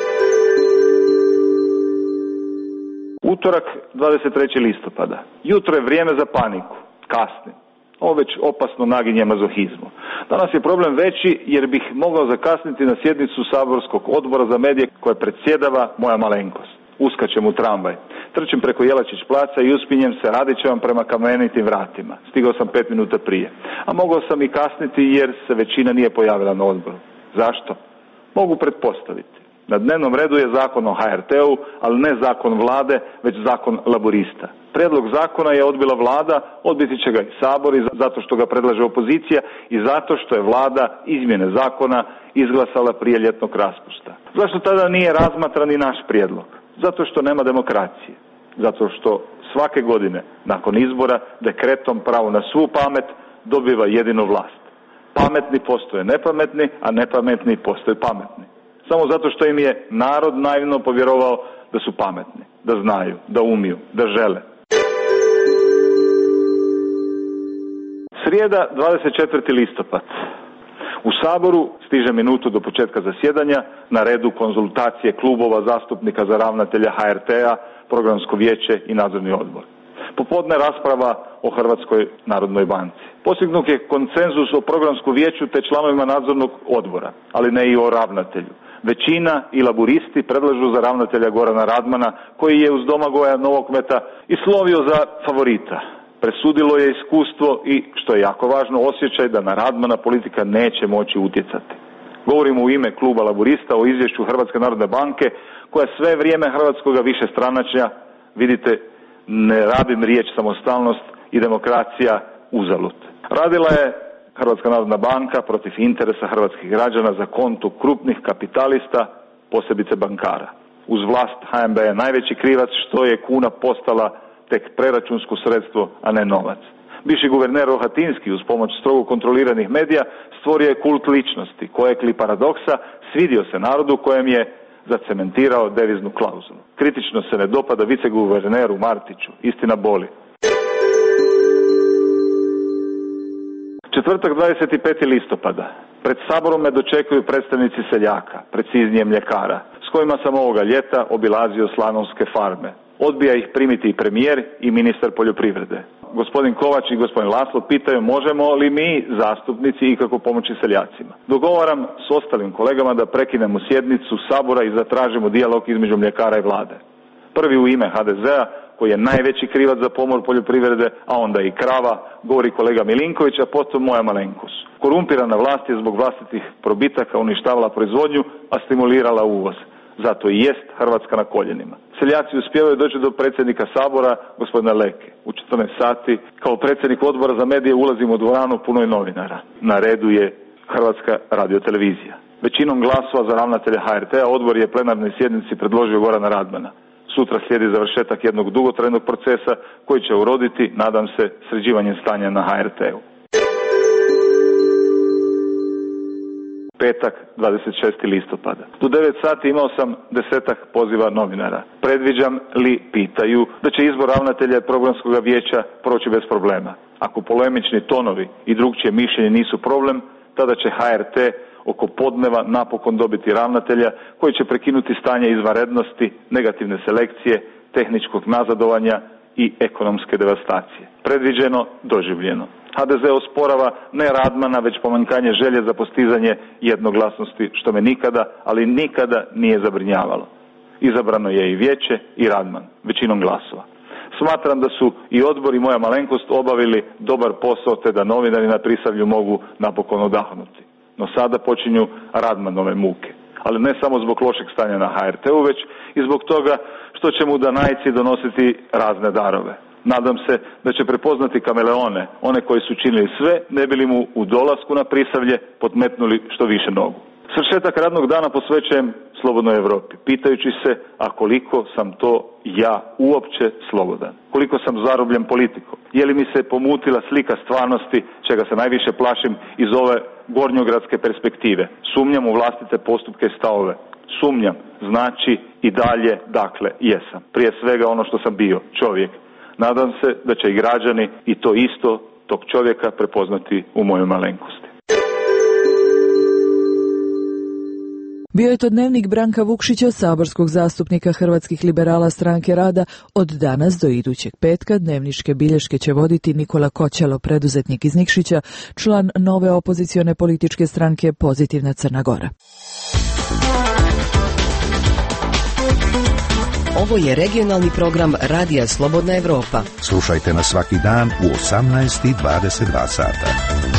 Utorak, dvadeset trećeg listopada. Jutro je vrijeme za paniku. Kasnim. Ovo već opasno naginje mazohizmu. Danas je problem veći jer bih mogao zakasniti na sjednicu saborskog odbora za medije koje predsjedava moja malenkost. Uskačem u tramvaj. Trčim preko Jelačić placa i uspinjem se Radićevom prema kamenitim vratima. Stigao sam pet minuta prije. A mogao sam i kasniti jer se većina nije pojavila na odboru. Zašto? Mogu pretpostaviti. Na dnevnom redu je zakon o H R T-u, ali ne zakon vlade, već zakon laburista. Prijedlog zakona je odbila vlada, odbiti će ga i Sabor i zato što ga predlaže opozicija i zato što je vlada izmjene zakona izglasala prije ljetnog raspusta. Zašto tada nije razmatran i naš prijedlog? Zato što nema demokracije. Zato što svake godine, nakon izbora, dekretom pravo na svu pamet dobiva jedinu vlast. Pametni postoje nepametni, a nepametni postoje pametni. Samo zato što im je narod naivno povjerovao da su pametni, da znaju, da umiju, da žele. Srijeda, dvadeset četvrti listopad. U Saboru stiže minutu do početka zasjedanja, na redu konzultacije klubova zastupnika za ravnatelja H R T-a, programsko vijeće i nadzorni odbor. Popodne rasprava o Hrvatskoj narodnoj banci. Postignut je konsenzus o programskom vijeću te članovima nadzornog odbora, ali ne i o ravnatelju. Većina i laburisti predlažu za ravnatelja Gorana Radmana, koji je uz Domagoja Novokmeta i slovio za favorita. Presudilo je iskustvo i, što je jako važno, osjećaj da na Radmana politika neće moći utjecati. Govorimo u ime kluba laburista o izvješću Hrvatske narodne banke, koja sve vrijeme hrvatskog višestranačja, vidite, ne rabim riječ samostalnost i demokracija uzalud. Radila je Hrvatska narodna banka protiv interesa hrvatskih građana za konto krupnih kapitalista, posebice bankara. Uz vlast H N B je najveći krivac što je kuna postala tek preračunsko sredstvo, a ne novac. Bivši guverner Rohatinski uz pomoć strogo kontroliranih medija stvorio je kult ličnosti, kojeg li paradoksa svidio se narodu kojem je zacementirao deviznu klauzulu. Kritično se ne dopada viceguverneru Martiću, istina boli. Četvrtak, dvadeset peti listopada. Pred Saborom me dočekuju predstavnici seljaka, preciznije mljekara, s kojima sam ovoga ljeta obilazio slavonske farme. Odbija ih primiti i premijer i ministar poljoprivrede. Gospodin Kovač i gospodin Laslo pitaju možemo li mi, zastupnici, ikako pomoći seljacima. Dogovaram s ostalim kolegama da prekinemo sjednicu Sabora i zatražimo dijalog između mljekara i vlade. Prvi u ime H D Z-a, koji je najveći krivac za pomor poljoprivrede, a onda i krava, govori kolega Milinković, a potom moja malenkost. Korumpirana vlast je zbog vlastitih probitaka uništavala proizvodnju, a stimulirala uvoz. Zato i jest Hrvatska na koljenima. Seljaci uspijevaju doći do predsjednika Sabora, gospodina Leke. U četrnaest sati, kao predsjednik odbora za medije, ulazim u dvoranu punoj novinara. Na redu je Hrvatska radiotelevizija. Većinom glasova za ravnatelja H R T-a odbor je plenarnoj sjednici predložio Gorana Radmana. Sutra slijedi završetak jednog dugotrajnog procesa koji će uroditi, nadam se, sređivanjem stanja na H R T-u. Petak, dvadeset šesti listopada. Do devet sati imao sam desetak poziva novinara. Predviđam li, pitaju, da će izbor ravnatelja programskog vijeća proći bez problema. Ako polemični tonovi i drugčije mišljenje nisu problem, tada će H R T oko podneva napokon dobiti ravnatelja koji će prekinuti stanje izvanrednosti, negativne selekcije, tehničkog nazadovanja i ekonomske devastacije. Predviđeno, doživljeno. H D Z osporava ne Radmana, već pomankanje želje za postizanje jednoglasnosti, što me nikada, ali nikada nije zabrinjavalo. Izabrano je i vijeće i Radman, većinom glasova. Smatram da su i odbor i moja malenkost obavili dobar posao te da novinari na Prisavlju mogu napokon odahnuti. No sada počinju Radmanove muke. Ali ne samo zbog lošeg stanja na ha er te u, već i zbog toga što će mu danajci donositi razne darove. Nadam se da će prepoznati kameleone, one koji su činili sve, ne bili mu u dolasku na Prisavlje podmetnuli što više nogu. Svršetak radnog dana posvećujem Slobodnoj Evropi, pitajući se, a koliko sam to ja uopće slobodan, koliko sam zarobljen politikom, je li mi se pomutila slika stvarnosti, čega se najviše plašim iz ove gornjogradske perspektive. Sumnjam u vlastite postupke i stavove. Sumnjam, znači i dalje, dakle, jesam. Prije svega ono što sam bio, čovjek. Nadam se da će i građani i to isto tog čovjeka prepoznati u mojoj malenkosti. Bio je to dnevnik Branka Vukšića, saborskog zastupnika Hrvatskih liberala Stranke rada. Od danas do idućeg petka dnevničke bilješke će voditi Nikola Koćalo, preduzetnik iz Nikšića, član nove opozicione političke stranke Pozitivna Crna Gora. Ovo je regionalni program Radija Slobodna Evropa. Slušajte nas svaki dan u osamnaest i dvadeset dva sata.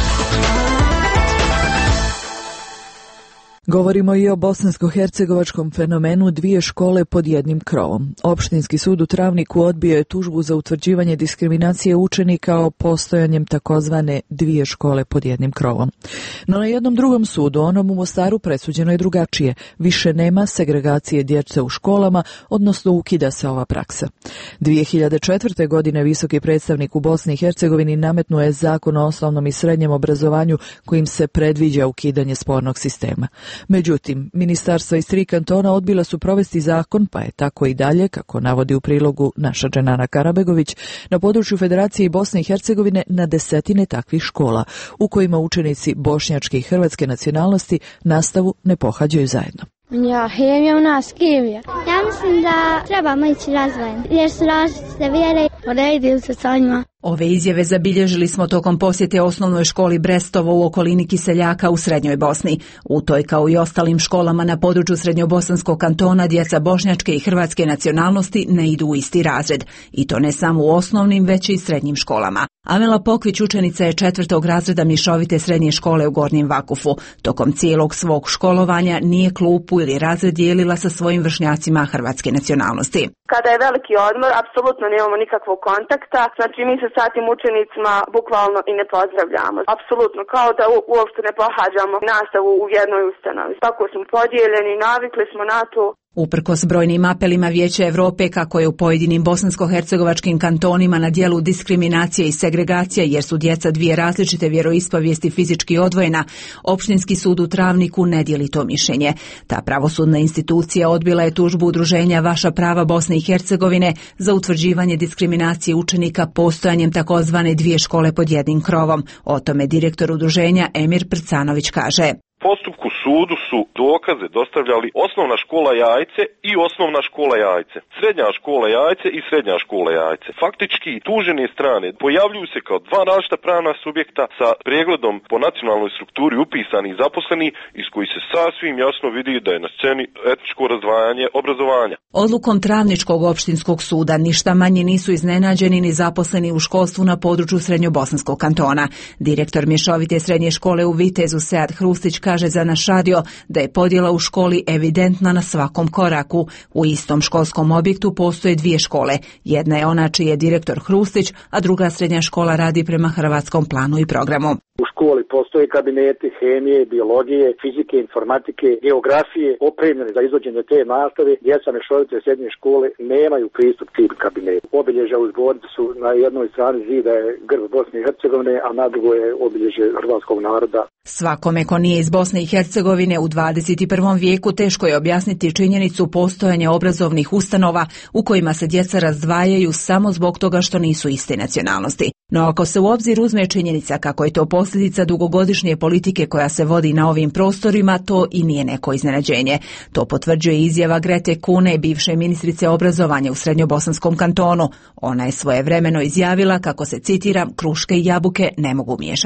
Govorimo i o bosansko-hercegovačkom fenomenu dvije škole pod jednim krovom. Opštinski sud u Travniku odbio je tužbu za utvrđivanje diskriminacije učenika o postojanjem takozvane dvije škole pod jednim krovom. No na jednom drugom sudu, onom u Mostaru, presuđeno je drugačije. Više nema segregacije djece u školama, odnosno ukida se ova praksa. dvije hiljade četvrte. godine visoki predstavnik u Bosni i Hercegovini nametnuo je zakon o osnovnom i srednjem obrazovanju kojim se predviđa ukidanje spornog sistema. Međutim, ministarstva iz tri kantona odbila su provesti zakon, pa je tako i dalje, kako navodi u prilogu naša Dženana Karabegović, na području Federacije Bosne i Hercegovine na desetine takvih škola, u kojima učenici bošnjačke i hrvatske nacionalnosti nastavu ne pohađaju zajedno. Ja, hemija u nas, kemija. Ja mislim da trebamo ići razvojno, jer su različite vjere, uredili se sa njima. Ove izjave zabilježili smo tokom posjete osnovnoj školi Brestovo u okolini Kiseljaka u Srednjoj Bosni. U toj, kao i ostalim školama na području Srednjobosanskog kantona, djeca bošnjačke i hrvatske nacionalnosti ne idu u isti razred. I to ne samo u osnovnim, već i srednjim školama. Amela Pokvić učenica je četvrtog razreda mješovite srednje škole u Gornjem Vakufu. Tokom cijelog svog školovanja nije klupu ili razred dijelila sa svojim vršnjacima hrvatske nacionalnosti. Kada je veliki odmor, apsolutno nemamo nikakvog kontakta, znači mi se sa tim učenicima bukvalno i ne pozdravljamo. Apsolutno, kao da u, uopšte ne pohađamo nastavu u jednoj ustanovi. Tako smo podijeljeni, navikli smo na to. Uprkos brojnim apelima Vijeća Europe kako je u pojedinim bosansko-hercegovačkim kantonima na djelu diskriminacija i segregacija jer su djeca dvije različite vjeroispovijesti fizički odvojena, Opštinski sud u Travniku ne dijeli to mišljenje. Ta pravosudna institucija odbila je tužbu udruženja Vaša prava Bosne i Hercegovine za utvrđivanje diskriminacije učenika postojanjem takozvane dvije škole pod jednim krovom. O tome direktor udruženja Emir Prcanović kaže. Postupku sudu su dokaze dostavljali osnovna škola Jajce i osnovna škola Jajce, srednja škola Jajce i srednja škola Jajce. Faktički tužene strane pojavljuju se kao dva različita pravna subjekta sa pregledom po nacionalnoj strukturi upisani i zaposleni, iz koji se sasvim jasno vidi da je na sceni etničko razdvajanje obrazovanja. Odlukom Travničkog opštinskog suda ništa manje nisu iznenađeni ni zaposleni u školstvu na području Srednjobosanskog kantona. Direktor mješovite srednje škole u Vitezu Sead Hrustić kaže za naš radio da je podjela u školi evidentna na svakom koraku. U istom školskom objektu postoje dvije škole. Jedna je ona čiji je direktor Hrustić, a druga srednja škola radi prema hrvatskom planu i programu. U školi postoje kabineti hemije, biologije, fizike, informatike, geografije, opremljene za izvođenje te nastave. Djeca mješovite srednje škole nemaju pristup tim kabinetu. Obilježja u zbornici su na jednoj strani zida je grb Bosne i Hercegovine, a na drugoj je obilježje hrvatskog naroda. Svakome ko nije iz Bosne i Hercegovine u dvadeset prvom vijeku teško je objasniti činjenicu postojanja obrazovnih ustanova u kojima se djeca razdvajaju samo zbog toga što nisu iste nacionalnosti. No ako se u obzir uzme činjenica kako je to posljedica dugogodišnje politike koja se vodi na ovim prostorima, to i nije neko iznenađenje. To potvrđuje izjava Grete Kune, bivše ministrice obrazovanja u Srednjobosanskom kantonu. Ona je svojevremeno izjavila kako se, citiram, kruške i jabuke ne mogu miješati.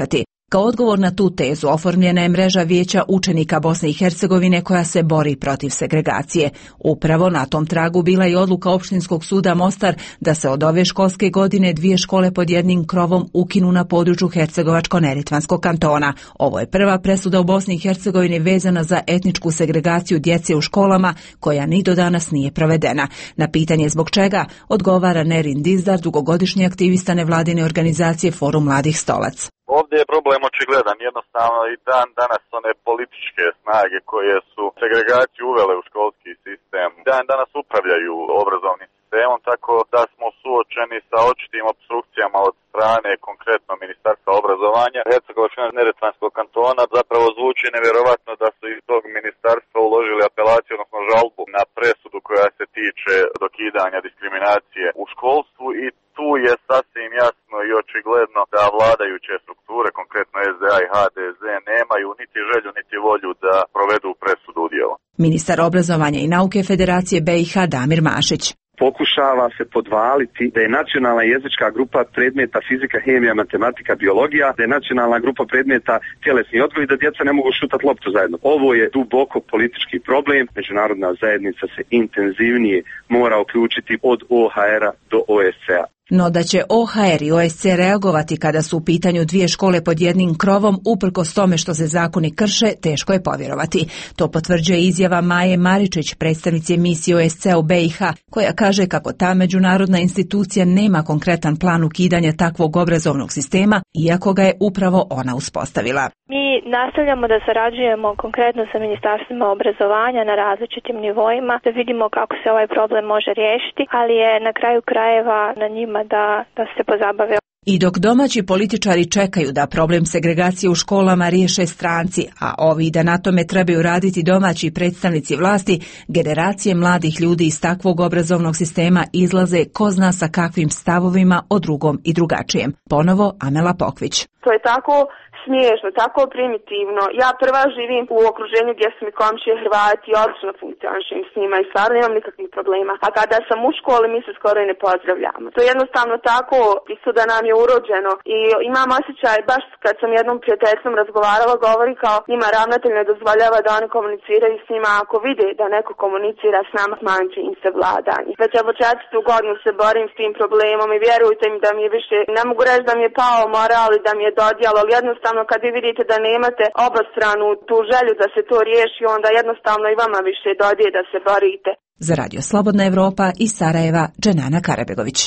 Kao odgovor na tu tezu oformljena je mreža Vijeća učenika Bosne i Hercegovine koja se bori protiv segregacije. Upravo na tom tragu bila je odluka Opštinskog suda Mostar da se od ove školske godine dvije škole pod jednim krovom ukinu na području Hercegovačko-Neretvanskog kantona. Ovo je prva presuda u Bosni i Hercegovini vezana za etničku segregaciju djece u školama koja ni do danas nije provedena. Na pitanje zbog čega odgovara Nerin Dizdar, dugogodišnji aktivista nevladine organizacije Forum mladih Stolac. Ovdje je problem očigledan, jednostavno i dan danas one političke snage koje su segregaciju uvele u školski sistem, dan danas upravljaju obrazovnim sistemom, tako da smo suočeni sa očitim opstrukcijama od strane konkretno Ministarstva obrazovanja Hercegovačko-Neretvanskog kantona. Zapravo zvuči nevjerovatno da su iz tog ministarstva uložili apelaciju, odnosno žalbu na presudu koja se tiče dokidanja diskriminacije u školstvu i tu je sasvim jasno i očigledno da vladajuće strukture, konkretno S D A i H D Z, nemaju niti želju niti volju da provedu presudu u djelo. Ministar obrazovanja i nauke Federacije B i H Damir Mašić. Pokušava se podvaliti da je nacionalna jezička grupa predmeta fizika, hemija, matematika, biologija, da je nacionalna grupa predmeta tjelesni odgoj i da djeca ne mogu šutati loptu zajedno. Ovo je duboko politički problem. Međunarodna zajednica se intenzivnije mora uključiti od O H R-a do O S C-a. No da će O H R i O S C reagovati kada su u pitanju dvije škole pod jednim krovom, uprkos tome što se zakoni krše, teško je povjerovati. To potvrđuje izjava Maje Maričić, predstavnice emisije O S C u B i H, koja kaže kako ta međunarodna institucija nema konkretan plan ukidanja takvog obrazovnog sistema, iako ga je upravo ona uspostavila. Mi nastavljamo da sarađujemo konkretno sa ministarstvima obrazovanja na različitim nivoima, da vidimo kako se ovaj problem može riješiti, ali je na kraju krajeva na njima da, da se pozabave. I dok domaći političari čekaju da problem segregacije u školama riješe stranci, a ovi da na tome trebaju raditi domaći predstavnici vlasti, generacije mladih ljudi iz takvog obrazovnog sistema izlaze ko zna sa kakvim stavovima o drugom i drugačijem. Ponovo Amela Pokvić. To je tako smiješno, tako primitivno. Ja prva živim u okruženju gdje su mi komšije Hrvati, odlično funkcionišem s njima i stvarno nemam nikakvih problema. A kada sam u školi mi se skoro i ne pozdravljamo. To je jednostavno tako isto da nam je urođeno i imam osjećaj, baš kad sam jednom prijateljstvom razgovarala, govori kao njima ravnatelj ne dozvoljava da oni komuniciraju s njima, ako vide da neko komunicira s nama, manjče im se vladanje. Već evo četvrtu godinu se borim s tim problemom i vjerujte mi da mi je više, ne mogu reći da mi je pao moral i da mi je dodjelo, ali jednostavno kad vi vidite da nemate obostranu tu želju da se to riješi, onda jednostavno i vama više dodije da se borite. Za Radio Slobodna Evropa iz Sarajeva, Dženana Karabegović.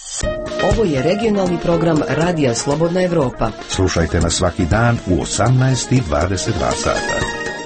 Ovo je regionalni program Radija Slobodna Evropa. Slušajte nas svaki dan u osamnaest i dvadeset dva sata.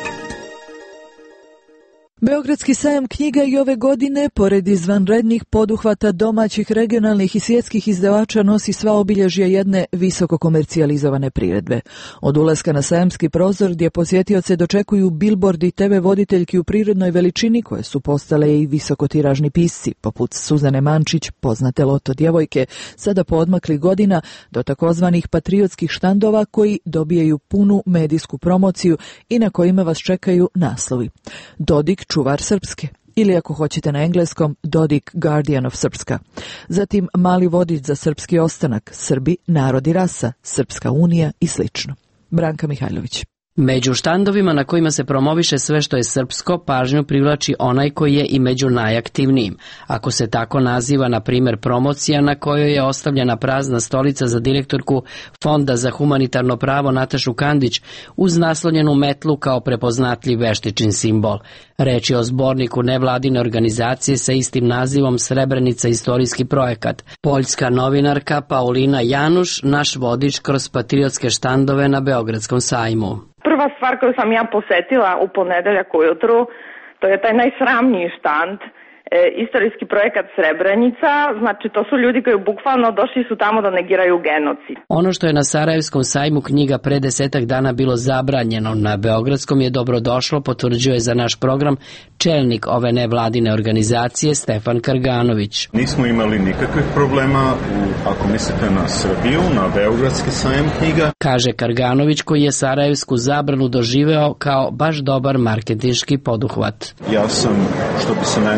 Beogradski sajam knjiga i ove godine, pored izvanrednih poduhvata domaćih, regionalnih i svjetskih izdavača, nosi sva obilježja jedne visoko komercijalizovane priredbe. Od ulaska na sajamski prozor, gdje posjetioce dočekuju bilbordi i te ve voditeljki u prirodnoj veličini, koje su postale i visokotiražni pisci, poput Suzane Mančić, poznate Loto djevojke, sada poodmaklih godina, do takozvanih patriotskih štandova koji dobijaju punu medijsku promociju i na kojima vas čekaju naslovi. Dodik, čuvar Srpske, ili ako hoćete na engleskom, Dodik, Guardian of Srpska. Zatim mali vodič za srpski ostanak, Srbi, narod i rasa, Srpska unija i slično. Branka Mihajlović. Među štandovima na kojima se promoviše sve što je srpsko, pažnju privlači onaj koji je i među najaktivnijim. Ako se tako naziva, na primjer, promocija na kojoj je ostavljena prazna stolica za direktorku Fonda za humanitarno pravo Natašu Kandić uz naslonjenu metlu kao prepoznatljiv veštičin simbol. Reč je o zborniku nevladine organizacije sa istim nazivom Srebrenica istorijski projekat. Poljska novinarka Paulina Januš, naš vodič kroz patriotske štandove na Beogradskom sajmu. Prva stvar koju sam ja posetila u ponedeljak ujutru, to je taj najsramniji štand, e, istorijski projekat Srebrenica, znači to su ljudi koji bukvalno došli su tamo da negiraju genocid. Ono što je na Sarajevskom sajmu knjiga pre desetak dana bilo zabranjeno, na Beogradskom je dobrodošlo, potvrđuje za naš program čelnik ove nevladine organizacije Stefan Karganović. Nismo imali nikakvih problema, u, ako mislite na Srbiju, na Beogradski sajam knjiga. Kaže Karganović, koji je Sarajevsku zabranu doživeo kao baš dobar marketinški poduhvat. Ja sam, što bi se na engleskom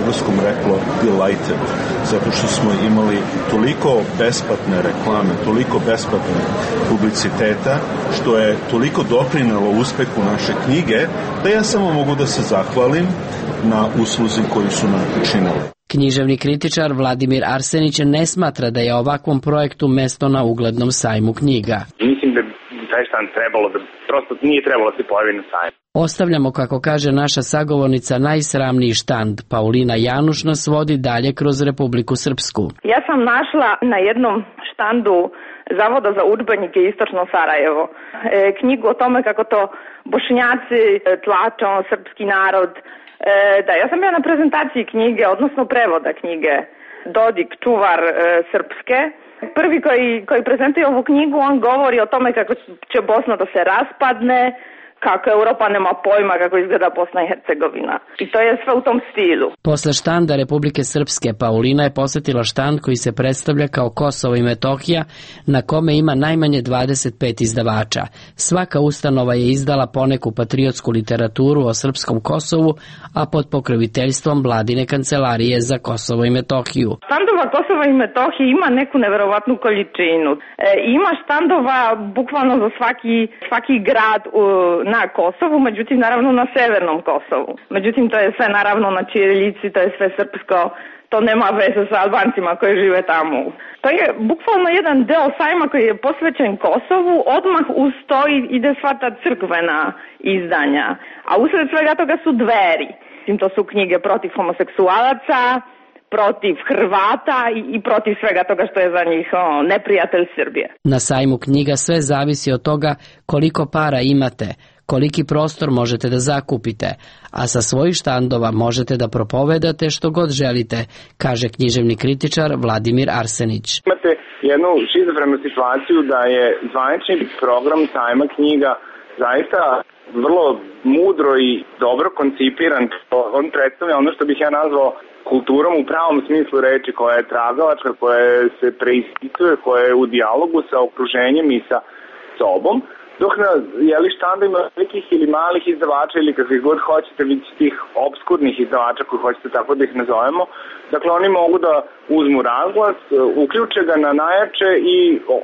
reklo delighted, zato što smo imali toliko besplatne reklame, toliko besplatne publiciteta, što je toliko doprinelo uspehu naše knjige, da ja samo mogu da se zahvalim na usluzi koju su nam učinili. Književni kritičar Vladimir Arsenić ne smatra da je ovakvom projektu mesto na uglednom sajmu knjiga. Mislim da taj štand trebalo da, prosto nije trebalo da se pojavi na sajmu. Ostavljamo, kako kaže naša sagovornica, najsramniji štand. Paulina Januš nas vodi dalje kroz Republiku Srpsku. Ja sam našla na jednom štandu Zavoda za udžbenike Istočno Sarajevo e, knjigu o tome kako to Bošnjaci tlače srpski narod. E, da, ja sam bila na prezentaciji knjige, odnosno prevoda knjige Dodik, čuvar e, srpske. Prvi koji, koji prezentuje ovu knjigu, on govori o tome kako će Bosna da se raspadne, kako Europa nema pojma kako izgleda Bosna i Hercegovina. I to je sve u tom stilu. Posle štanda Republike Srpske, Paulina je posetila štand koji se predstavlja kao Kosovo i Metohija, na kome ima najmanje dvadeset pet izdavača. Svaka ustanova je izdala poneku patriotsku literaturu o srpskom Kosovu, a pod pokroviteljstvom Vladine kancelarije za Kosovo i Metohiju. Štandova Kosova i Metohije ima neku neverovatnu količinu. E, ima štandova bukvalno za svaki, svaki grad u na Kosovu, međutim naravno na severnom Kosovu. Međutim to je sve naravno na ćirilici, to je sve srpsko, to nema veze sa Albancima koji žive tamo. To je bukvalno jedan deo sajma koji je posvećen Kosovu, odmah uz to ide sva ta crkvena izdanja, a usred svega toga su dveri. To su knjige protiv homoseksualaca, protiv Hrvata i, i protiv svega toga što je za njih o, neprijatelj Srbije. Na sajmu knjiga sve zavisi od toga koliko para imate, koliki prostor možete da zakupite, a sa svojih štandova možete da propovedate što god želite, kaže književni kritičar Vladimir Arsenić. Imate jednu šizofrenu situaciju da je zvanični program sajma knjiga zaista vrlo mudro i dobro koncipiran. On predstavlja ono što bih ja nazvao kulturom u pravom smislu reči, koja je tragalačka, koja se preispituje, koja je u dijalogu sa okruženjem i sa sobom, dok na jeli štandovima velikih ili malih izdavača ili kakvih god hoćete vidjeti tih obskurnih izdavača koji hoćete tako da ih nazovemo, dakle oni mogu da uzmu razglas, uključe ga na najjače i,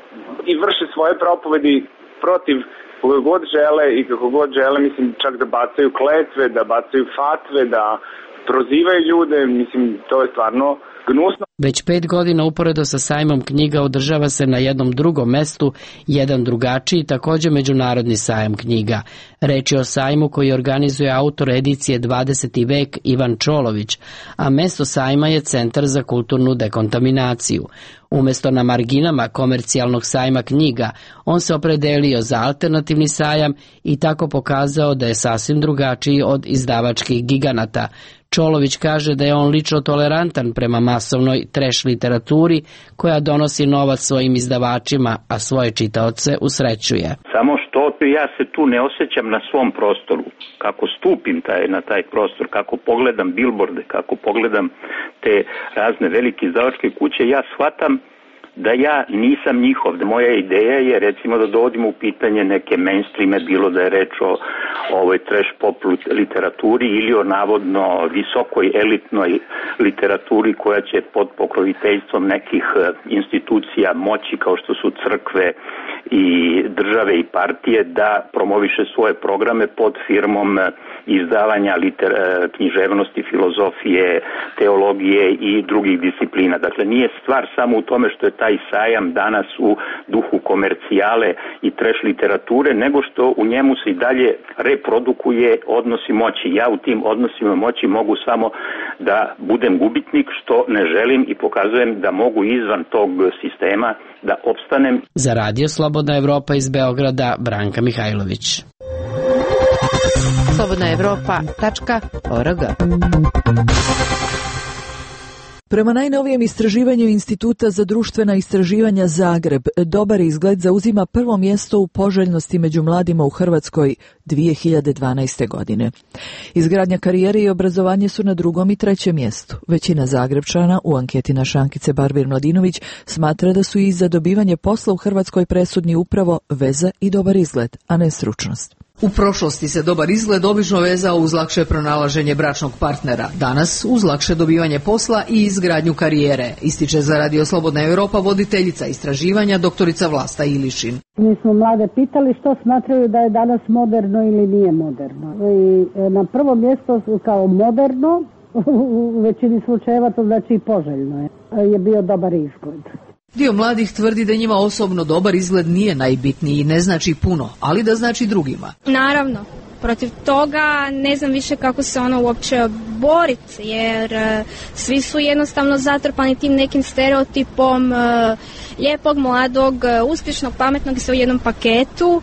i vrše svoje propovedi protiv kako god žele i kako god žele, mislim čak da bacaju kletve, da bacaju fatve, da prozivaju ljude, mislim to je stvarno gnusno. Već pet godina uporedo sa sajmom knjiga održava se na jednom drugom mestu jedan drugačiji, također međunarodni sajam knjiga. Reč je o sajmu koji organizuje autor edicije dvadeseti vek Ivan Čolović, a mesto sajma je Centar za kulturnu dekontaminaciju. Umjesto na marginama komercijalnog sajma knjiga, on se opredelio za alternativni sajam i tako pokazao da je sasvim drugačiji od izdavačkih giganata. Čolović kaže da je on lično tolerantan prema masovnoj trash literaturi koja donosi novac svojim izdavačima, a svoje čitaoce usrećuje. Samo što ja se tu ne osjećam na svom prostoru. Kako stupim taj, na taj prostor, kako pogledam bilborde, kako pogledam te razne velike izdavačke kuće, ja shvatam da ja nisam njihov. Moja ideja je recimo da dovodimo u pitanje neke mainstreame, bilo da je reč o ovoj trash pop literaturi ili o navodno visokoj elitnoj literaturi koja će pod pokroviteljstvom nekih institucija moći kao što su crkve i države i partije da promoviše svoje programe pod firmom izdavanja liter, književnosti, filozofije, teologije i drugih disciplina. Dakle, nije stvar samo u tome što je taj sajam danas u duhu komercijale i trash literature, nego što u njemu se i dalje reprodukuje odnosi moći. Ja u tim odnosima moći mogu samo da budem gubitnik, što ne želim i pokazujem da mogu izvan tog sistema da opstanem. Za Radio Slobodna Evropa iz Beograda, Branka Mihajlović. slobodna evropa tačka org. Prema najnovijem istraživanju Instituta za društvena istraživanja Zagreb, dobar izgled zauzima prvo mjesto u poželjnosti među mladima u Hrvatskoj dvije hiljade dvanaeste. godine. Izgradnja karijere i obrazovanje su na drugom i trećem mjestu. Većina Zagrebčana u anketi naše Ankice Barvir-Mladinović smatra da su i za dobivanje posla u Hrvatskoj presudni upravo veza i dobar izgled, a ne stručnost. U prošlosti se dobar izgled obično vezao uz lakše pronalaženje bračnog partnera, danas uz lakše dobivanje posla i izgradnju karijere, ističe za Radio Slobodna Europa voditeljica istraživanja doktorica Vlasta Ilišin. Mi smo mlade pitali što smatraju da je danas moderno ili nije moderno. I na prvo mjesto kao moderno, u većini slučajeva to znači i poželjno je, je bio dobar izgled. Dio mladih tvrdi da njima osobno dobar izgled nije najbitniji i ne znači puno, ali da znači drugima. Naravno, protiv toga ne znam više kako se ono uopće boriti, jer uh, svi su jednostavno zatrpani tim nekim stereotipom uh, lijepog, mladog, uh, uspješnog, pametnog i sve u jednom paketu,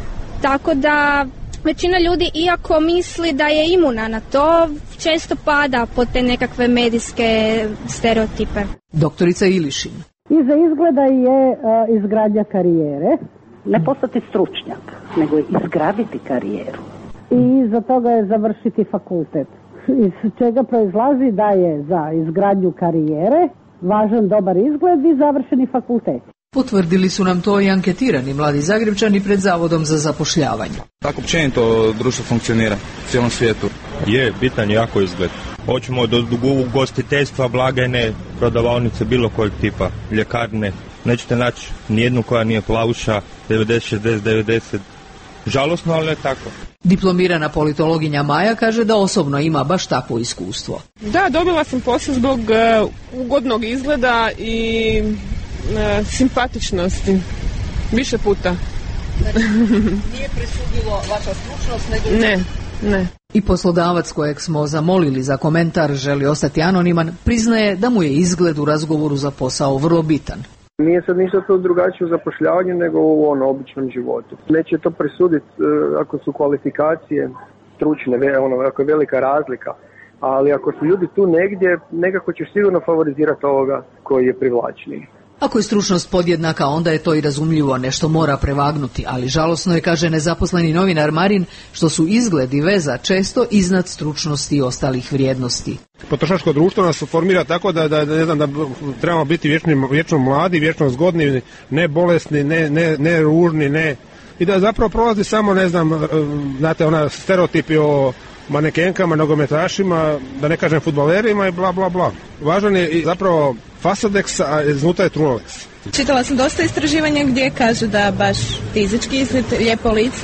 tako da većina ljudi, iako misli da je imuna na to, često pada pod te nekakve medijske stereotipe. Doktorica Ilišin. Iza izgleda je uh, izgradnja karijere. Ne postati stručnjak, nego izgraditi karijeru. I iza toga je završiti fakultet. Iz čega proizlazi da je za izgradnju karijere važan dobar izgled i završeni fakultet. Potvrdili su nam to i anketirani mladi Zagrebčani pred Zavodom za zapošljavanje. Tako općenito društvo funkcionira u cijelom svijetu. Je, bitan je jako izgled. Hoćemo do ugostiteljstva, blagajne, prodavaonice bilo kojeg tipa, ljekarne. Nećete naći nijednu koja nije plavuša, devedeset, šezdeset, devedeset. Žalosno, ali ne tako. Diplomirana politologinja Maja kaže da osobno ima baš takvo iskustvo. Da, dobila sam posao zbog uh, ugodnog izgleda i uh, simpatičnosti. Više puta. Znači, nije presudilo vaša stručnost, nego... Ne, ne. I poslodavac kojeg smo zamolili za komentar, želi ostati anoniman, priznaje da mu je izgled u razgovoru za posao vrlo bitan. Nije sad ništa to drugačije u zapošljavanju nego u ono običnom životu. Neće to presuditi ako su kvalifikacije stručne, ono, ako je velika razlika, ali ako su ljudi tu negdje, nekako ćeš sigurno favorizirati ovoga koji je privlačniji. Ako je stručnost podjednaka, onda je to i razumljivo, nešto mora prevagnuti, ali žalosno je, kaže nezaposleni novinar Marin, što su izgled i veza često iznad stručnosti i ostalih vrijednosti. Potrošačko društvo nas formira tako da, da, ne znam, da trebamo biti vječno, vječno mladi, vječno zgodni, ne bolesni, ne, ne, ne ružni, ne... I da zapravo prolazi samo, ne znam, znate, ona stereotipi o manekenkama, nogometašima, da ne kažem fudbalerima i bla, bla, bla. Važan je i zapravo fasadeks, a iznutra je trunoleks. Čitala sam dosta istraživanja gdje kažu da baš fizički izgled, lijepo lice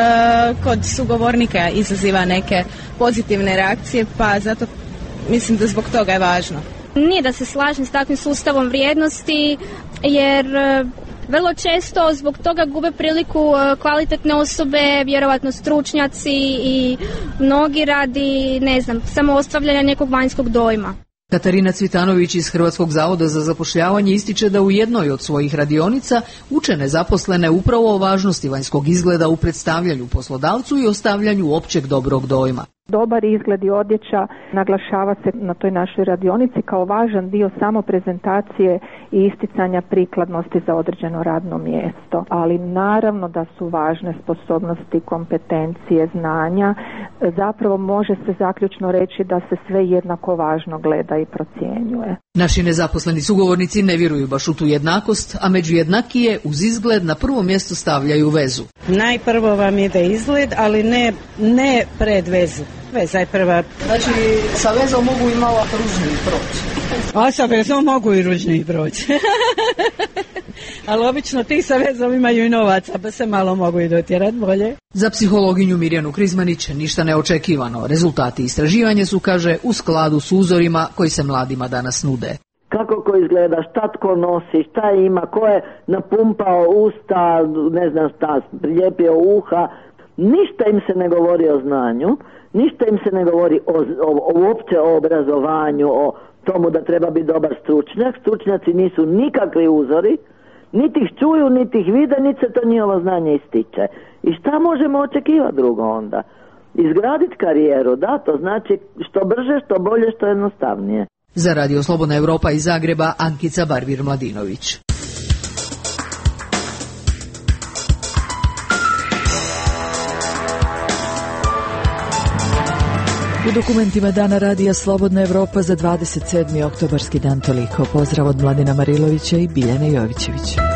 uh, kod sugovornika izaziva neke pozitivne reakcije, pa zato mislim da zbog toga je važno. Nije da se slažem s takvim sustavom vrijednosti, jer vrlo često zbog toga gube priliku kvalitetne osobe, vjerovatno stručnjaci i mnogi radi, ne znam, samo ostavljanja nekog vanjskog dojma. Katarina Cvitanović iz Hrvatskog zavoda za zapošljavanje ističe da u jednoj od svojih radionica uče nezaposlene upravo o važnosti vanjskog izgleda u predstavljanju poslodavcu i ostavljanju općeg dobrog dojma. Dobar izgled i odjeća naglašava se na toj našoj radionici kao važan dio samo prezentacije i isticanja prikladnosti za određeno radno mjesto. Ali naravno da su važne sposobnosti, kompetencije, znanja. Zapravo može se zaključno reći da se sve jednako važno gleda i procjenjuje. Naši nezaposleni sugovornici ne vjeruju baš u tu jednakost, a među jednakije uz izgled na prvo mjesto stavljaju vezu. Najprvo vam ide izgled, ali ne, ne pred vezu. Veza je prva. Znači, sa vezom mogu i malo ružniji proći. A sa vezom mogu i ružniji proći. Ali obično ti sa vezom imaju i novaca, pa se malo mogu i dotjerati bolje. Za psihologinju Mirjanu Krizmanić ništa neočekivano. Rezultati istraživanja su, kaže, u skladu s uzorima koji se mladima danas nude. Kako ko izgleda, šta tko nosi, šta ima, ko je napumpao usta, ne znam šta, prilijepio uha. Ništa im se ne govori o znanju, ništa im se ne govori o, o, o uopće o obrazovanju, o tomu da treba biti dobar stručnjak. Stručnjaci nisu nikakvi uzori, niti ih čuju, niti ih vide, niti se to njihovo znanje ističe. I šta možemo očekivati drugo onda? Izgraditi karijeru, da, to znači što brže, što bolje, što jednostavnije. Za Radio Slobodna Europa iz Zagreba, Ankica Barvir-Mladinović. U dokumentima Dana Radija Slobodna Europa za dvadeset sedmi oktobarski dan toliko. Pozdrav od Mladina Marilovića i Biljane Jovićevića.